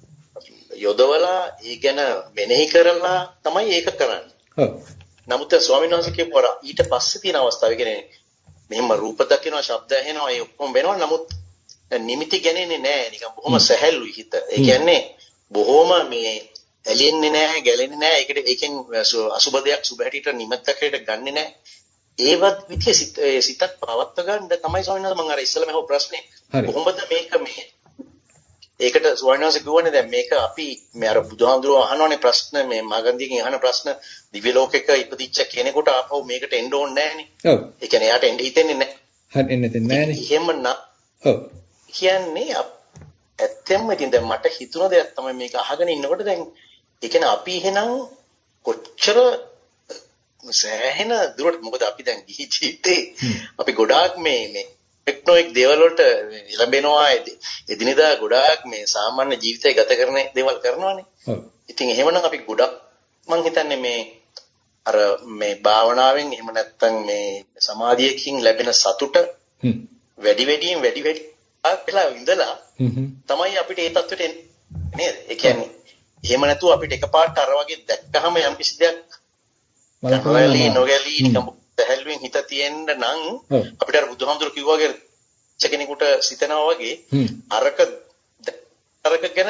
යොදවලා ඒ ගැන මෙනෙහි කරලා තමයි ඒක කරන්නේ. ඔව්. නමුත් ස්වාමීන් වහන්සේ කියපුවා ඊට පස්සේ තියෙන අවස්ථාව කියන්නේ මෙහෙම රූප දකිනවා, ශබ්ද ඇහෙනවා, ඒ ඔක්කොම වෙනවා. නමුත් නිමිති ගන්නේ නැහැ. නිකන් බොහොම සැහැල්ලුයි හිත. ඒ කියන්නේ බොහොම මේ ඇලෙන්නේ නැහැ, ගැලෙන්නේ නැහැ. ඒකට ඒකෙන් අසුබ දෙයක් සුබ හැටියට නිමිත්තක් හැටියට ගන්නෙ නැහැ. ඒවත් විදිය සිතක් පවත්ව ගන්න තමයි ස්වාමීන් වහන්සේ මම අර ඉස්සෙල්ලාම අහපු ප්‍රශ්නේ. කොහොමද මේක මේ ඒකට ස්වාමීන් වහන්සේ කියවනේ දැන් මේක අපි මේ අර බුදුහාමුදුරුවෝ අහනවනේ ප්‍රශ්න මේ මාගන්දියකින් අහන ප්‍රශ්න දිව්‍ය ලෝකයක ඉපදිච්ච කෙනෙකුට ආපහු මේකට එන්න ඕනේ නැහනේ. ඔව්. ඒ කියන්නේ එයාට එන්න හිතෙන්නේ නැහැ. හරි එන්න හිතෙන්නේ නැහනේ. එහෙම න ඔව්. කියන්නේ ඇත්තෙන්ම ඉතින් දැන් මට හිතුණ දෙයක් තමයි මේක අහගෙන ඉන්නකොට දැන් ඒ කියන්නේ අපි එහෙනම් කොච්චර සෑහෙන දුරට මොකද අපි දැන් ගිහි ජීවිතේ අපි ගොඩාක් මේ මේ එක්නොක් දේවල් වලට ලැබෙනවා එදිනෙදා ගොඩාක් මේ සාමාන්‍ය ජීවිතය ගත කරන දේවල් කරනවානේ. ඔව්. ඉතින් එහෙමනම් අපි ගොඩක් මං හිතන්නේ මේ අර මේ භාවනාවෙන් එහෙම නැත්නම් මේ සමාධියකින් ලැබෙන සතුට වැඩි වැඩියෙන් වැඩි වැඩි ආකලා ඉඳලා තමයි අපිට ඒ තත්ත්වයට එන්නේ නේද? ඒ කියන්නේ එහෙම නැතුව අපිට එකපාරට අර වගේ දැක්කහම යම් කිසි දෙයක් බලකලී නොගැලී නිකම් පැහැල්ලුවෙන් හිත තියෙන්න නම් අපිට අර බුදුහාමුදුරු කිව්වා වගේ කෙනෙකුට සිතනවා වගේ අරක අරක ගැන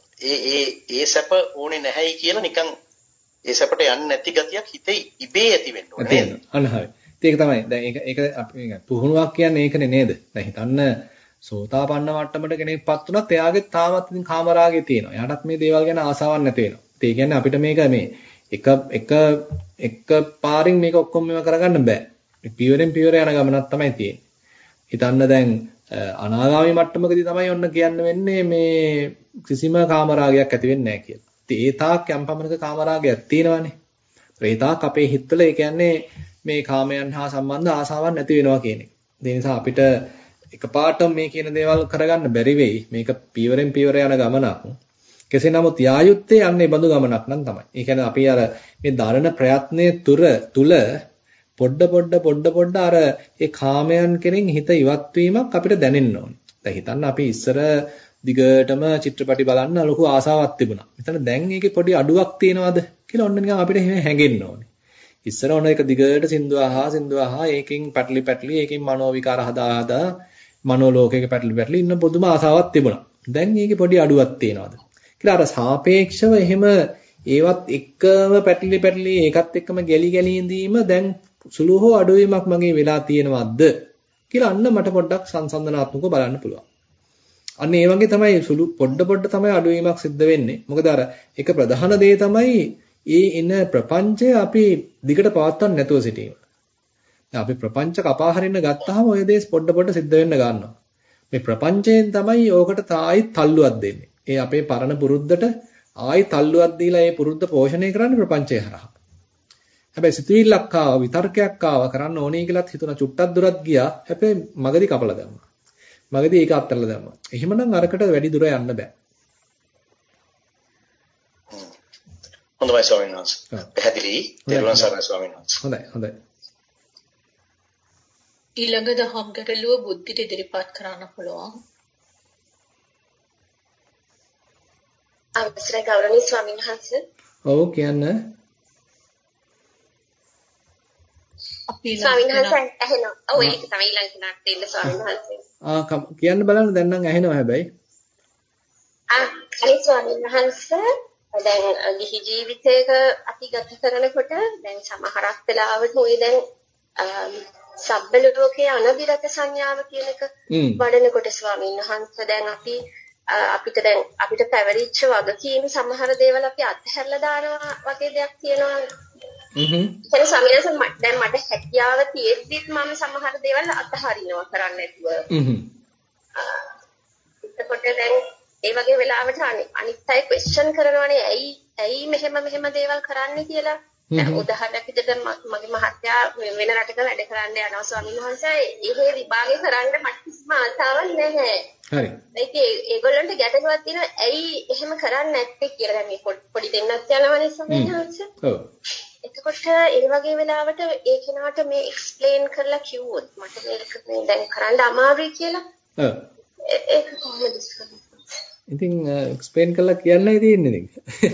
ඒ ඒ ඒ සැප ඕනේ නැහැයි කියලා නිකන් ඒ සැපට යන්නේ නැති ගතියක් හිතේ ඉබේ ඇති වෙන්න ඕනේ නේද? අන්න හරි. ඒක තමයි. දැන් ඒක ඒක අපි පුහුණුවක් කියන්නේ ඒකනේ නේද? දැන් හිතන්න සෝතාපන්න මට්ටමට කෙනෙක්පත් වුණත් එයාගේ තාමත් ඉතින් කාමරාගේ තියෙනවා. එයාටත් මේ දේවල් ගැන ආසාවක් නැති වෙනවා. ඒ කියන්නේ අපිට මේක මේ එක එක එක පාරින් මේක ඔක්කොම මේව කරගන්න බෑ. පියවරෙන් පියවර යන ගමනක් තමයි තියෙන්නේ. හිතන්න දැන් අනාගාමී මට්ටමකදී තමයි ඔන්න කියන්න වෙන්නේ මේ කිසිම කාමරාගයක් ඇති වෙන්නේ නැහැ කියලා. ඉතින් ඒ තාක් යම් පමණක කාමරාගයක් තියෙනවානේ. ඒ තාක් අපේ හිතවල ඒ කියන්නේ මේ කාමයන් හා සම්බන්ධ ආසාවක් නැති වෙනවා කියන එක. ඒ නිසා අපිට එකපාරටම මේ කියන දේවල් කරගන්න බැරි වෙයි. මේක පියවරෙන් පියවර යන ගමනක්. කෙසේ නමුත් යායුත්තේ යන්නේ බඳු ගමනක් නම් තමයි. ඒ කියන්නේ අපි අර මේ දරණ ප්‍රයත්නයේ තුර තුල පොඩ පොඩ පොඩ පොඩ අර ඒ කාමයන් කෙරෙන් හිත ඉවත් වීමක් අපිට දැනෙන්න ඕනේ. දැන් හිතන්න අපි ඉස්සර දිගටම චිත්‍රපටි බලන්න ලොකු ආසාවක් තිබුණා. මෙතන දැන් ඒකේ පොඩි අඩුවක් තියෙනවද කියලා ඔන්න නිකන් අපිට හැඟෙන්න ඕනේ. ඉස්සර ඔන්න එක දිගට සින්දුව අහා සින්දුව අහා ඒකෙන් පැටලි පැටලි ඒකෙන් මනෝ විකාර හදා හදා මනෝ ලෝකයක පැටලි පැටලි ඉන්න පුදුම ආසාවක් තිබුණා. දැන් ඒකේ පොඩි අඩුවක් තියෙනවද කියලා අර සාපේක්ෂව එහෙම ඒවත් එක්කම පැටලි පැටලි ඒකත් එක්කම ගැලි ගැලි ඉඳීම දැන් සුළු හෝ අඩුවීමක් මගේ වෙලා තියෙනවද කියලා අන්න මට පොඩ්ඩක් සංසන්දනාත්මකව බලන්න පුළුවන්. අන්න ඒ වගේ තමයි සුළු පොඩ පොඩ තමයි අඩුවීමක් සිද්ධ වෙන්නේ. මොකද අර එක ප්‍රධාන දේ තමයි ඒ එන ප්‍රපංචය අපි දිගට පවත්වන්න නැතුව සිටීම. දැන් අපි ප්‍රපංච කපා හරින්න ගත්තාම ඔය දේ පොඩ පොඩ සිද්ධ වෙන්න ගන්නවා. මේ ප්‍රපංචයෙන් තමයි ඕකට තායි තල්ලුවක් දෙන්නේ. ඒ අපේ පරණ පුරුද්දට ආයි තල්ලුවක් දීලා ඒ පුරුද්ද පෝෂණය කරන්නේ ප්‍රපංචය හරහා. හැබැයි සිතුවිල්ලක් ආව විතර්කයක් ආව කරන්න ඕනේ කියලාත් හිතුණා චුට්ටක් දුරක් ගියා. හැබැයි මගදී කපලා දැම්මා. මගදී ඒක අත්හැරලා දැම්මා. එහෙමනම් අරකට වැඩි දුර යන්න බෑ. හොඳයි ස්වාමීන් වහන්සේ. පැහැදිලි. දේරුවන් සරණයි ස්වාමීන් වහන්සේ. හොඳයි හොඳයි. ඊළඟ දහම් ගැටලුව බුද්ධිට ඉදිරිපත් කරන්න පුළුවන්. අවසරයි ගෞරවනීය ස්වාමීන් වහන්සේ. ඔව් කියන්න. අපි ස්වාමීන් වහන්සේ ඇහෙනවා. ඔව් ඒක තමයි ඊළඟ කෙනාට දෙන්න ස්වාමීන් වහන්සේ. ආ කියන්න බලන්න දැන් නම් ඇහෙනවා හැබැයි. ආ අනේ ස්වාමීන් වහන්සේ දැන් ගිහි ජීවිතයක අපි ගත කරනකොට දැන් සමහරක් වෙලාවට ඔය දැන් සබ්බ ලෝකයේ අනබිරත සංඥාව කියන එක වඩනකොට ස්වාමීන් වහන්සේ දැන් අපි අපිට දැන් අපිට පැවරිච්ච වගකීම් සමහර දේවල් අපි අත්හැරලා දානවා වගේ දෙයක් තියෙනවා. හ්ම්. ඒ ස්වාමීන් වහන්සේ දැන් මට හැකියාව තියෙද්දිත් මම සමහර දේවල් අත්හරිනවා කරන්න නැතුව. හ්ම්. එතකොට දැන් ඒ වගේ වෙලාවට අනිත් අය ක්වෙස්චන් කරනවානේ ඇයි ඇයි මෙහෙම මෙහෙම දේවල් කරන්නේ කියලා. දැන් උදාහරණයක් විදිහට මගේ මහත්තයා වෙන රටක වැඩ කරන්න යනවා ස්වාමීන් වහන්සේ. ඒ විභාගේ කරන්න මට කිසිම ආසාවක් නැහැ. හරි. ඒකේ ඒගොල්ලන්ට ගැටලුවක් තියෙනවා ඇයි එහෙම කරන්නේ නැත්තේ කියලා. දැන් මේ පොඩි දෙන්නත් යනවනේ ස්වාමීන් වහන්සේ. ඔව්. එතකොට ඒ වගේ වෙලාවට ඒ කෙනාට මේ එක්ස්ප්ලেইন කරලා කිව්වොත් මට මේක මේ දැන් කරන්න අමාරුයි කියලා. ඔව්. ඒක කොහොමද ස්වාමීන් වහන්සේ? ඉතින් එක්ස්ප්ලেইন කරලා කියන්නයි තියෙන්නේ ඉතින්.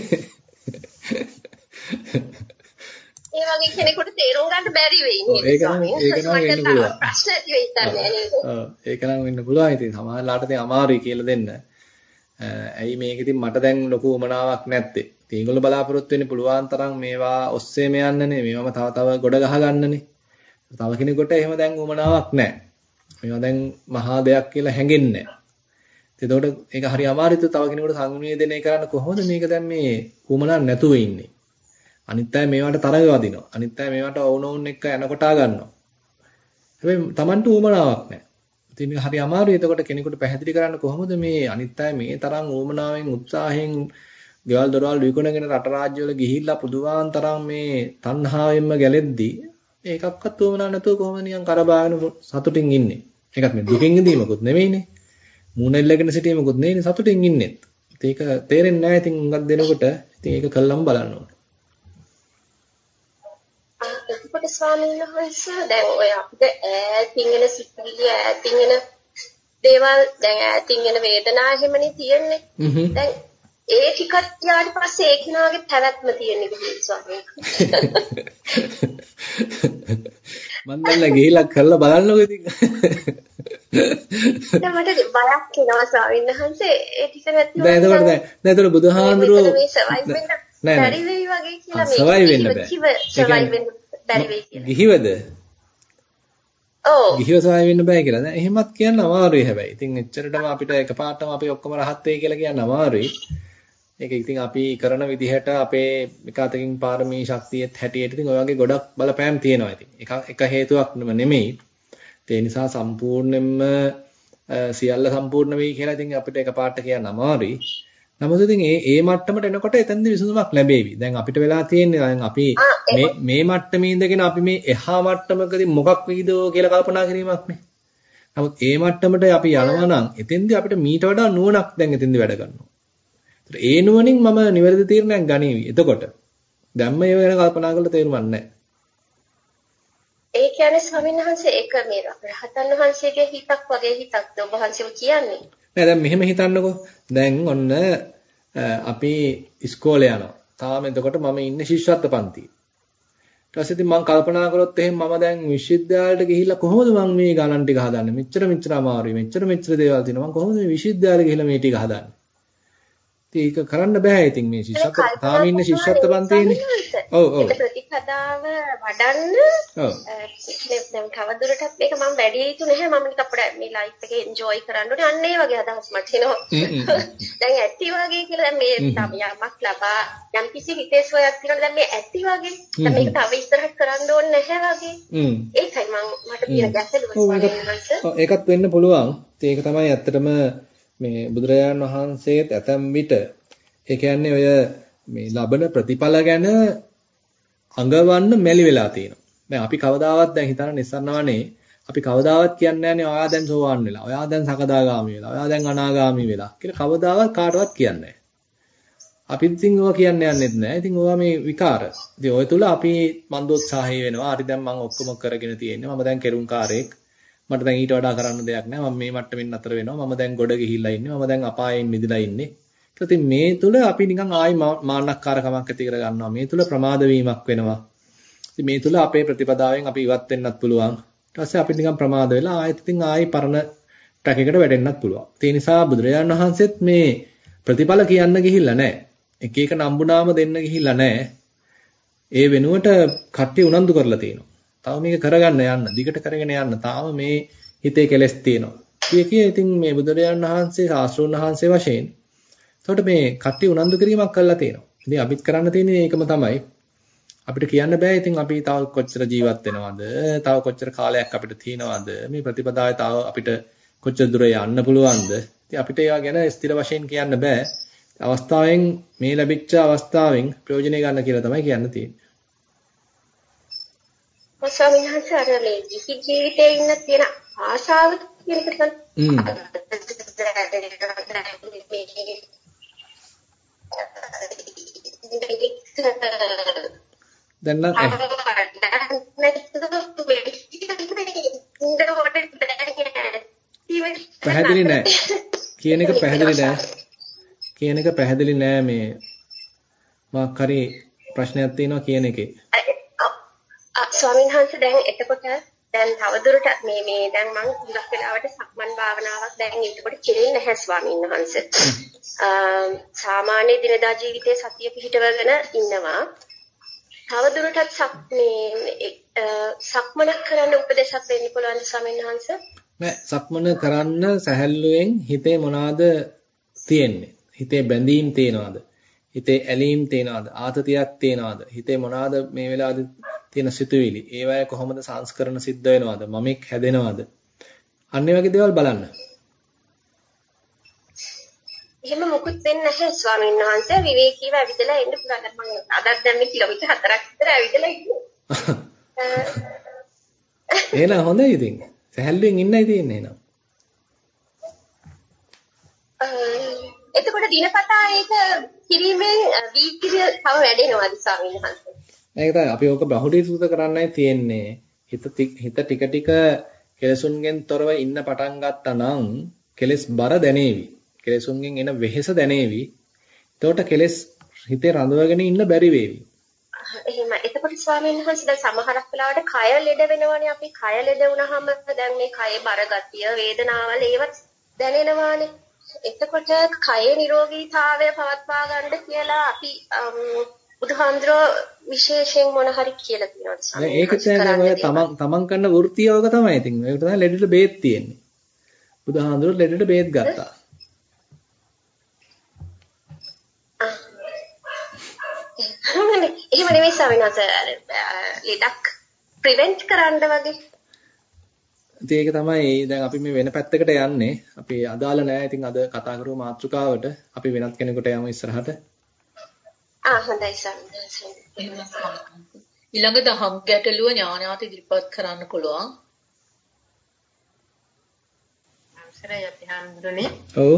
ඒ වගේ කෙනෙකුට තේරුම් ගන්න බැරි වෙයි නේද? ඒක නම් ඒක නම් වෙන්න පුළුවන්. ප්‍රශ්න ඇති වෙයි තමයි නේද? ඔව් ඒක නම් වෙන්න පුළුවන්. ඉතින් සමහරලාට ඉතින් අමාරුයි කියලා දෙන්න. ඇයි මේක ඉතින් මට දැන් ලොකු උමනාවක් නැත්තේ. ඉතින් ඒගොල්ලෝ බලාපොරොත්තු වෙන්නේ පුළුවන් තරම් මේවා ඔස්සේම යන්නනේ. මේවම තව තව ගොඩ ගහ ගන්නනේ. තව කෙනෙකුට එහෙම දැන් උමනාවක් නැහැ. මේවා දැන් මහා දෙයක් කියලා හැඟෙන්නේ නැහැ. එතකොට ඒක හරි අමාරුයි. තව කෙනෙකුට සංවේදනය කරන්න කොහොමද මේක දැන් මේ උමනාවක් නැතුව ඉන්නේ? අනිත් අය මේවට තරග වදිනවා. අනිත් අය මේවට වුණෝන් එක්ක යන කොටා ගන්නවා. හැබැයි Tamanට උවමනාවක් නැහැ. ඉතින් මේක හරි අමාරුයි. එතකොට කෙනෙකුට පැහැදිලි කරන්න කොහොමද මේ අනිත් අය මේ තරම් උවමනාවෙන් උත්සාහයෙන් ගෙවල් දොරවල් විකුණගෙන රට රාජ්‍ය වල ගිහිල්ලා පුදුවාන් තරම් මේ තණ්හාවෙන්ම ගැලෙද්දී මේකක්වත් උවමනා නැතුව කොහොමද නිකන් කරබාගෙන සතුටින් ඉන්නේ ඒකත් මේ දුකින් ඉඳීමකුත් නෙවෙයිනේ. මූණ එල්ලගෙන සිටීමකුත් නෙවෙයිනේ සතුටින් ඉන්නෙත්. ඒක තේරෙන්නේ නැහැ. ඉතින් උඟක් දෙනකොට ඉතින් ඒක කළාම බලන්න ඕනේ. එතකොට ස්වාමීන් වහන්සේ දැන් ඔය අපිට ඈතින් එන සිතුවිලි ඈතින් එන දේවල් දැන් ඈතින් එන වේදනා හැමනේ තියෙන්නේ. දැන් ඒ ටිකක් ඊට පස්සේ ඒ කෙනාගේ පැවැත්ම තියෙන්නේ කොහොමද ස්වාමීන් මම දැන් ගිහිල්ලා කරලා බලන්නකෝ ඉතින්. දැන් මට බයක් එනවා ස්වාමීන් වහන්සේ ඒ ටික නැතිව දැන් එතකොට දැන් දැන් එතකොට බුදුහාඳුරෝ මේ සර්වයිව් වෙන්න බැරි වෙයි වගේ කියලා මේ සර්වයිව් වෙන්න බෑ. සර්වයිව් වෙන්න බැරි වෙයි කියලා. ගිහිවද? ඔව්. ගිහිව සර්වයිව් වෙන්න බෑ කියලා. දැන් එහෙමත් කියන්න අමාරුයි හැබැයි. ඉතින් එච්චරටම අපිට එකපාරටම අපි ඔක්කොම රහත් වෙයි කියලා කියන්න අමාරුයි. ඒක ඉතින් අපි කරන විදිහට අපේ එක අතකින් පාරමී ශක්තියත් හැටියට ඉතින් ඔය වගේ ගොඩක් බලපෑම් තියෙනවා ඉතින්. එක එක හේතුවක් නෙමෙයි. ඒ නිසා සම්පූර්ණයෙන්ම සියල්ල සම්පූර්ණ වෙයි කියලා ඉතින් අපිට එකපාරට කියන්න අමාරුයි. නමුත් ඉතින් මේ මේ මට්ටමට එනකොට එතනදී විසඳුමක් ලැබෙවි. දැන් අපිට වෙලා තියෙන්නේ දැන් අපි මේ මේ මට්ටමේ ඉඳගෙන අපි මේ එහා මට්ටමකදී මොකක් වෙයිදෝ කියලා කල්පනා කිරීමක් නේ. නමුත් මේ මට්ටමට අපි යනවා නම් එතෙන්දී අපිට මීට වඩා නුවණක් දැන් එතෙන්දී වැඩ කරනවා. ඒ නුවණින් මම නිවැරදි තීරණයක් ගනීවි. එතකොට දැන් මේ වෙන කල්පනා කරලා තේරුම් නැහැ. ඒ කියන්නේ ස්වාමීන් වහන්සේ ඒක මේ රහතන් වහන්සේගේ හිතක් වගේ හිතක්ද ඔබ වහන්සේ කියන්නේ? නෑ දැන් මෙහෙම හිතන්නකෝ. දැන් ඔන්න අපි ඉස්කෝලේ යනවා. තාම එතකොට මම ඉන්නේ ශිෂ්‍යත්ව පන්තියේ. ඊට පස්සේ ඉතින් මම කල්පනා කරොත් එහෙනම් මම දැන් විශ්වවිද්‍යාලයට ගිහිල්ලා කොහොමද මම මේ ගණන් ටික හදන්නේ? මෙච්චර මෙච්චර අමාරුයි. මෙච්චර මෙච්චර දේවල් තියෙනවා. මම කොහොමද මේ විශ්වවිද්‍යාලෙ ගිහිල්ලා මේ ටික හදන්නේ? ඒක කරන්න බෑ ඉතින් මේ ශිෂ්‍යත්ව තාම ඉන්නේ ශිෂ්‍යත්ව පන්තියේනේ. ඔව් ඔව්. ඒක ප්‍රතිපදාව වඩන්න ඔව්. දැන් තවදුරටත් මේක මම වැඩි යුතු නැහැ. මම නිකන් අපේ මේ ලයිෆ් එකේ එන්ජොයි කරන්න ඕනේ. අන්න ඒ වගේ අදහස් මට එනවා. දැන් ඇටි වගේ කියලා දැන් මේ යමක් ලබා යම් කිසි හිතේ සොයක් තියෙනවා. දැන් මේ ඇටි වගේ දැන් මේක තව ඉස්සරහට කරන්න ඕනේ නැහැ වගේ. ඒකයි මම මට තියෙන ගැටලුව ස්වාමීන් ඔව් ඒකත් වෙන්න පුළුවන්. ඒක තමයි ඇත්තටම මේ බුදුරජාණන් වහන්සේත් ඇතැම් විට ඒ කියන්නේ ඔය මේ ලබන ප්‍රතිඵල ගැන අඟවන්න මැලි වෙලා තියෙනවා. දැන් අපි කවදාවත් දැන් හිතන නිස්සන්නවනේ අපි කවදාවත් කියන්නේ නැහැනේ ඔයා දැන් සෝවාන් වෙලා. ඔයා දැන් සකදාගාමි වෙලා. ඔයා දැන් අනාගාමි වෙලා කියලා කවදාවත් කාටවත් කියන්නේ නැහැ. අපි ඉතින් ඔවා කියන්නේ යන්නෙත් නැහැ. ඉතින් ඔවා මේ විකාර. ඉතින් ඔය තුල අපි මන්දෝත්සාහී වෙනවා. හරි දැන් මම ඔක්කොම කරගෙන තියෙන්නේ. මම දැන් කෙරුම්කාරයෙක්. මට දැන් ඊට වඩා කරන්න දෙයක් නැහැ. මම මේ මට්ටමින් නතර වෙනවා. මම දැන් ගොඩ ගිහිල්ලා ඉන්නේ. මම දැන් අපායෙන් මිදලා ඉන්නේ. ඉතින් මේ තුල අපි නිකන් ආයි මාන්නක්කාරකමක් ඇති කර ගන්නවා. මේ තුල ප්‍රමාද වීමක් වෙනවා. ඉතින් මේ තුල අපේ ප්‍රතිපදාවෙන් අපි ඉවත් වෙන්නත් පුළුවන්. ඊට පස්සේ අපි නිකන් ප්‍රමාද වෙලා ආයෙත් ඉතින් ආයි පරණ ට්‍රැක් එකට වැටෙන්නත් පුළුවන්. ඒ නිසා බුදුරජාණන් වහන්සේත් මේ ප්‍රතිඵල කියන්න ගිහිල්ලා නැහැ. එක එක නම්බුනාම දෙන්න ගිහිල්ලා නැහැ. ඒ වෙනුවට කට්ටිය උනන්දු කරලා තියෙනවා. තව මේක කරගන්න යන්න, දිගට කරගෙන යන්න. තාම මේ හිතේ කෙලෙස් තියෙනවා. කිය කිය ඉතින් මේ බුදුරජාණන් වහන්සේ ශාස්ත්‍රඥ වහන්සේ වශයෙන් එතකොට මේ කට්ටිය උනන්දු කිරීමක් කරලා තියෙනවා. ඉතින් අපිත් කරන්න තියෙන්නේ ඒකම තමයි. අපිට කියන්න බෑ ඉතින් අපි තව කොච්චර ජීවත් වෙනවද? තව කොච්චර කාලයක් අපිට තියෙනවද? මේ ප්‍රතිපදාවේ තව අපිට කොච්චර දුර යන්න පුළුවන්ද? ඉතින් අපිට ඒවා ගැන ස්ථිර වශයෙන් කියන්න බෑ. අවස්ථාවෙන් මේ ලැබිච්ච අවස්ථාවෙන් ප්‍රයෝජනෙ ගන්න කියලා තමයි කියන්න තියෙන්නේ. ස්වාමීන් වහන්සේ අර මේ ජීවිතේ ඉන්න තියෙන ආශාව කියන එක තමයි. හ්ම්. දැන් නම් පැහැදිලි නෑ. කියන එක පැහැදිලි නෑ. කියන එක පැහැදිලි නෑ මේ මාක් හරි ප්‍රශ්නයක් තියෙනවා කියන එකේ. ස්වාමීන් වහන්සේ දැන් එතකොට දැන් තවදුරටත් මේ මේ දැන් මම හුඟක් වෙලාවට සක්මන් භාවනාවක් දැන් එතකොට කෙරෙන්නේ නැහැ ස්වාමීන් වහන්සේ. සාමාන්‍ය දිනදා ජීවිතයේ සතිය පිහිටවගෙන ඉන්නවා. තවදුරටත් සක් මේ සක්මනක් කරන්න උපදේශක් දෙන්න පුළුවන් ස්වාමීන් වහන්සේ? නෑ සක්මන කරන්න සැහැල්ලුවෙන් හිතේ මොනවාද තියෙන්නේ? හිතේ බැඳීම් තියෙනවද? හිතේ ඇලීම් තියෙනවද? ආතතියක් තියෙනවද? හිතේ මොනවාද මේ වෙලාවේදී තියෙන සිතුවිලි? ඒවැය කොහොමද සංස්කරණ සිද්ධ වෙනවද? මමෙක් හැදෙනවද? අන්න ඒ වගේ දේවල් බලන්න. එහෙම මොකුත් වෙන්නේ නැහැ ස්වාමීන් වහන්සේ. විවේකීව ඇවිදලා එන්න පුළුවන්. මම අදත් දැන් මේ කිලෝමීටර් හතරක් විතර ඇවිදලා ඉන්නේ. එහෙනම් හොඳයි ඉතින්. සැහැල්ලුවෙන් ඉන්නයි තියෙන්නේ නේද? එතකොට දිනපතා ඒක කිරීමෙන් වීර්යය තව වැඩෙනවද ස්වාමීන් වහන්සේ? ඒක තමයි අපි ඕක බහුලීකృత කරන්නයි තියෙන්නේ. හිත හිත ටික ටික කෙලසුන්ගෙන් තොරව ඉන්න පටන් ගත්තා නම් කෙලස් බර දැනේවි. කෙලසුන්ගෙන් එන වෙහෙස දැනේවි. එතකොට කෙලස් හිතේ රඳවගෙන ඉන්න බැරි වේවි. එහෙම. එතකොට ස්වාමීන් වහන්සේ දැන් සමහරක් වෙලාවට කය ලෙඩ වෙනවනේ අපි. කය ලෙඩ වුණාම දැන් මේ කයේ බරගතිය, වේදනාවල් ඒවත් දැනෙනවානේ. එතකොට කයේ නිරෝගීතාවය පවත්වා ගන්න කියලා අපි බුදුහාමුදුරුවෝ විශේෂයෙන් මොන හරි කියලා තියෙනවා ස්වාමීන් වහන්සේ. ඒක තමයි තමන් තමන් කරන වෘත්තියවක තමයි. ඉතින් ඒක තමයි ලෙඩට බේත් තියෙන්නේ. බුදුහාමුදුරුවෝ ලෙඩට බේත් ගත්තා. එහෙම නෙවෙයි ස්වාමීන් වහන්සේ. ලෙඩක් ප්‍රිවෙන්ට් කරන්න වගේ. ඉතින් ඒක තමයි දැන් අපි මේ වෙන පැත්තකට යන්නේ. අපි අදාළ නැහැ. ඉතින් අද කතා කරමු මාතෘකාවට. අපි වෙනත් කෙනෙකුට යමු ඉස්සරහට. ආ හොඳයි ස්වාමීන් ඊළඟ දහම් ගැටලුව ඥානයාට ඉදිරිපත් කරන්න පුළුවන්. අවසරයි අපි හඳුනේ. ඔව්.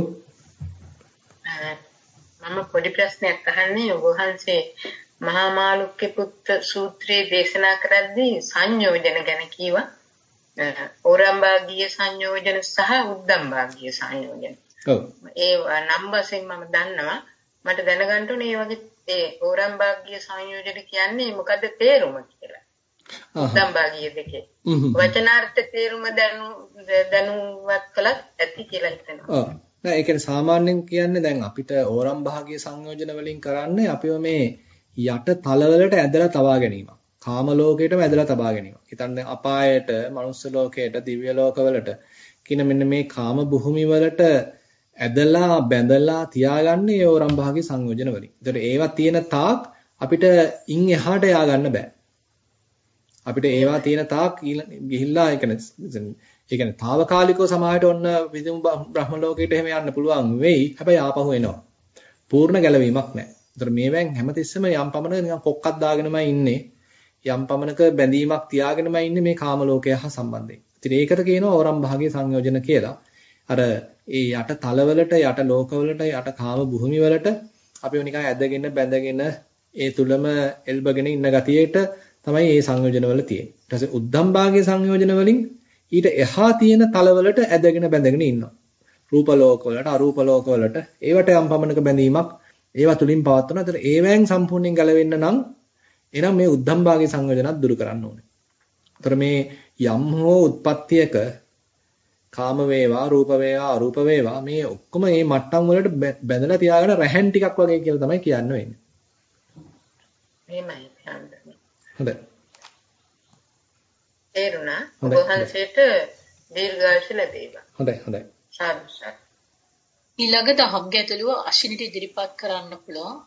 මම පොඩි ප්‍රශ්නයක් අහන්නේ ඔබ වහන්සේ මහා මාළුක්‍ය පුත්ත සූත්‍රයේ දේශනා කරද්දී සංයෝජන ගැන කීවා. ඕරම්භාගීය සංයෝජන සහ උද්දම්භාගීය සංයෝජන. ඔව්. ඒ නම් වශයෙන් මම දන්නවා. මට දැනගන්න ඕනේ මේ වගේ ඒ ඕරම්භාගීය සංයෝජන කියන්නේ මොකද්ද තේරුම කියලා. උද්දම්භාගීය දෙකේ. වචනාර්ථ තේරුම දැනු දැනුවත් කළත් ඇති කියලා හිතනවා. ඔව්. නෑ ඒ කියන්නේ සාමාන්‍යයෙන් කියන්නේ දැන් අපිට ඕරම්භාගීය සංයෝජන වලින් කරන්නේ අපිව මේ යට තලවලට ඇදලා තබා ගැනීමක්. කාම ලෝකයටම ඇදලා තබා ගැනීමක්. හිතන්න අපායට, මනුස්ස ලෝකයට, දිව්‍ය ලෝකවලට කියන මෙන්න මේ කාම භූමි වලට ඇදලා බැඳලා තියාගන්නේ ඒ ඕරම්භාගී සංයෝජන වලින්. ඒතර ඒවා තියෙන තාක් අපිට ඉන් එහාට යා ගන්න බෑ. අපිට ඒවා තියෙන තාක් ගිහිල්ලා ඒ කියන්නේ ඒ කියන්නේ తాවකාලිකව සමාහයට ඔන්න විදුම් බ්‍රහ්ම ලෝකයට එහෙම යන්න පුළුවන් වෙයි. හැබැයි ආපහු එනවා. පූර්ණ ගැලවීමක් නැහැ. ඒතර මේවෙන් හැමතිස්සෙම යම් පමණක නිකන් කොක්කක් දාගෙනමයි ඉන්නේ. යම් පමණක බැඳීමක් තියාගෙනමයි ඉන්නේ මේ කාම ලෝකය හා සම්බන්ධයෙන්. ඉතින් ඒකට කියනවා ඕරම්භාගී සංයෝජන කියලා. අර ඒ යට තලවලට යට ලෝකවලට යට කාම භූමි වලට අපිව නිකන් ඇදගෙන බැඳගෙන ඒ තුලම එල්බගෙන ඉන්න ගතියට තමයි මේ සංයෝජන වල තියෙන්නේ. ඊට පස්සේ උද්දම්භාගී සංයෝජන වලින් ඊට එහා තියෙන තලවලට ඇදගෙන බැඳගෙන ඉන්නවා. රූප ලෝකවලට අරූප ලෝකවලට ඒවට යම් පමණක බැඳීමක් ඒවා තුලින් පවත්වනවා. ඒතර ඒවෙන් සම්පූර්ණයෙන් ගැලවෙන්න නම් එහෙනම් මේ උද්දම්භාගී සංයෝජනත් දුරු කරන්න ඕනේ. ඒතර මේ යම් හෝ උත්පත්තියක කාම වේවා රූප වේවා අරූප වේවා මේ ඔක්කොම මේ මට්ටම් වලට බැඳලා තියාගෙන රැහන් ටිකක් වගේ කියලා තමයි කියන්න වෙන්නේ. එහෙමයි හඳුනන්නේ. හොඳයි. තේරුණා? ඔබ වහන්සේට දීර්ඝායුෂ ලැබේවා. හොඳයි හොඳයි. සාදු සාදු. ඊළඟ දහම් ගැටලුව අශ්විනිට ඉදිරිපත් කරන්න පුළුවන්.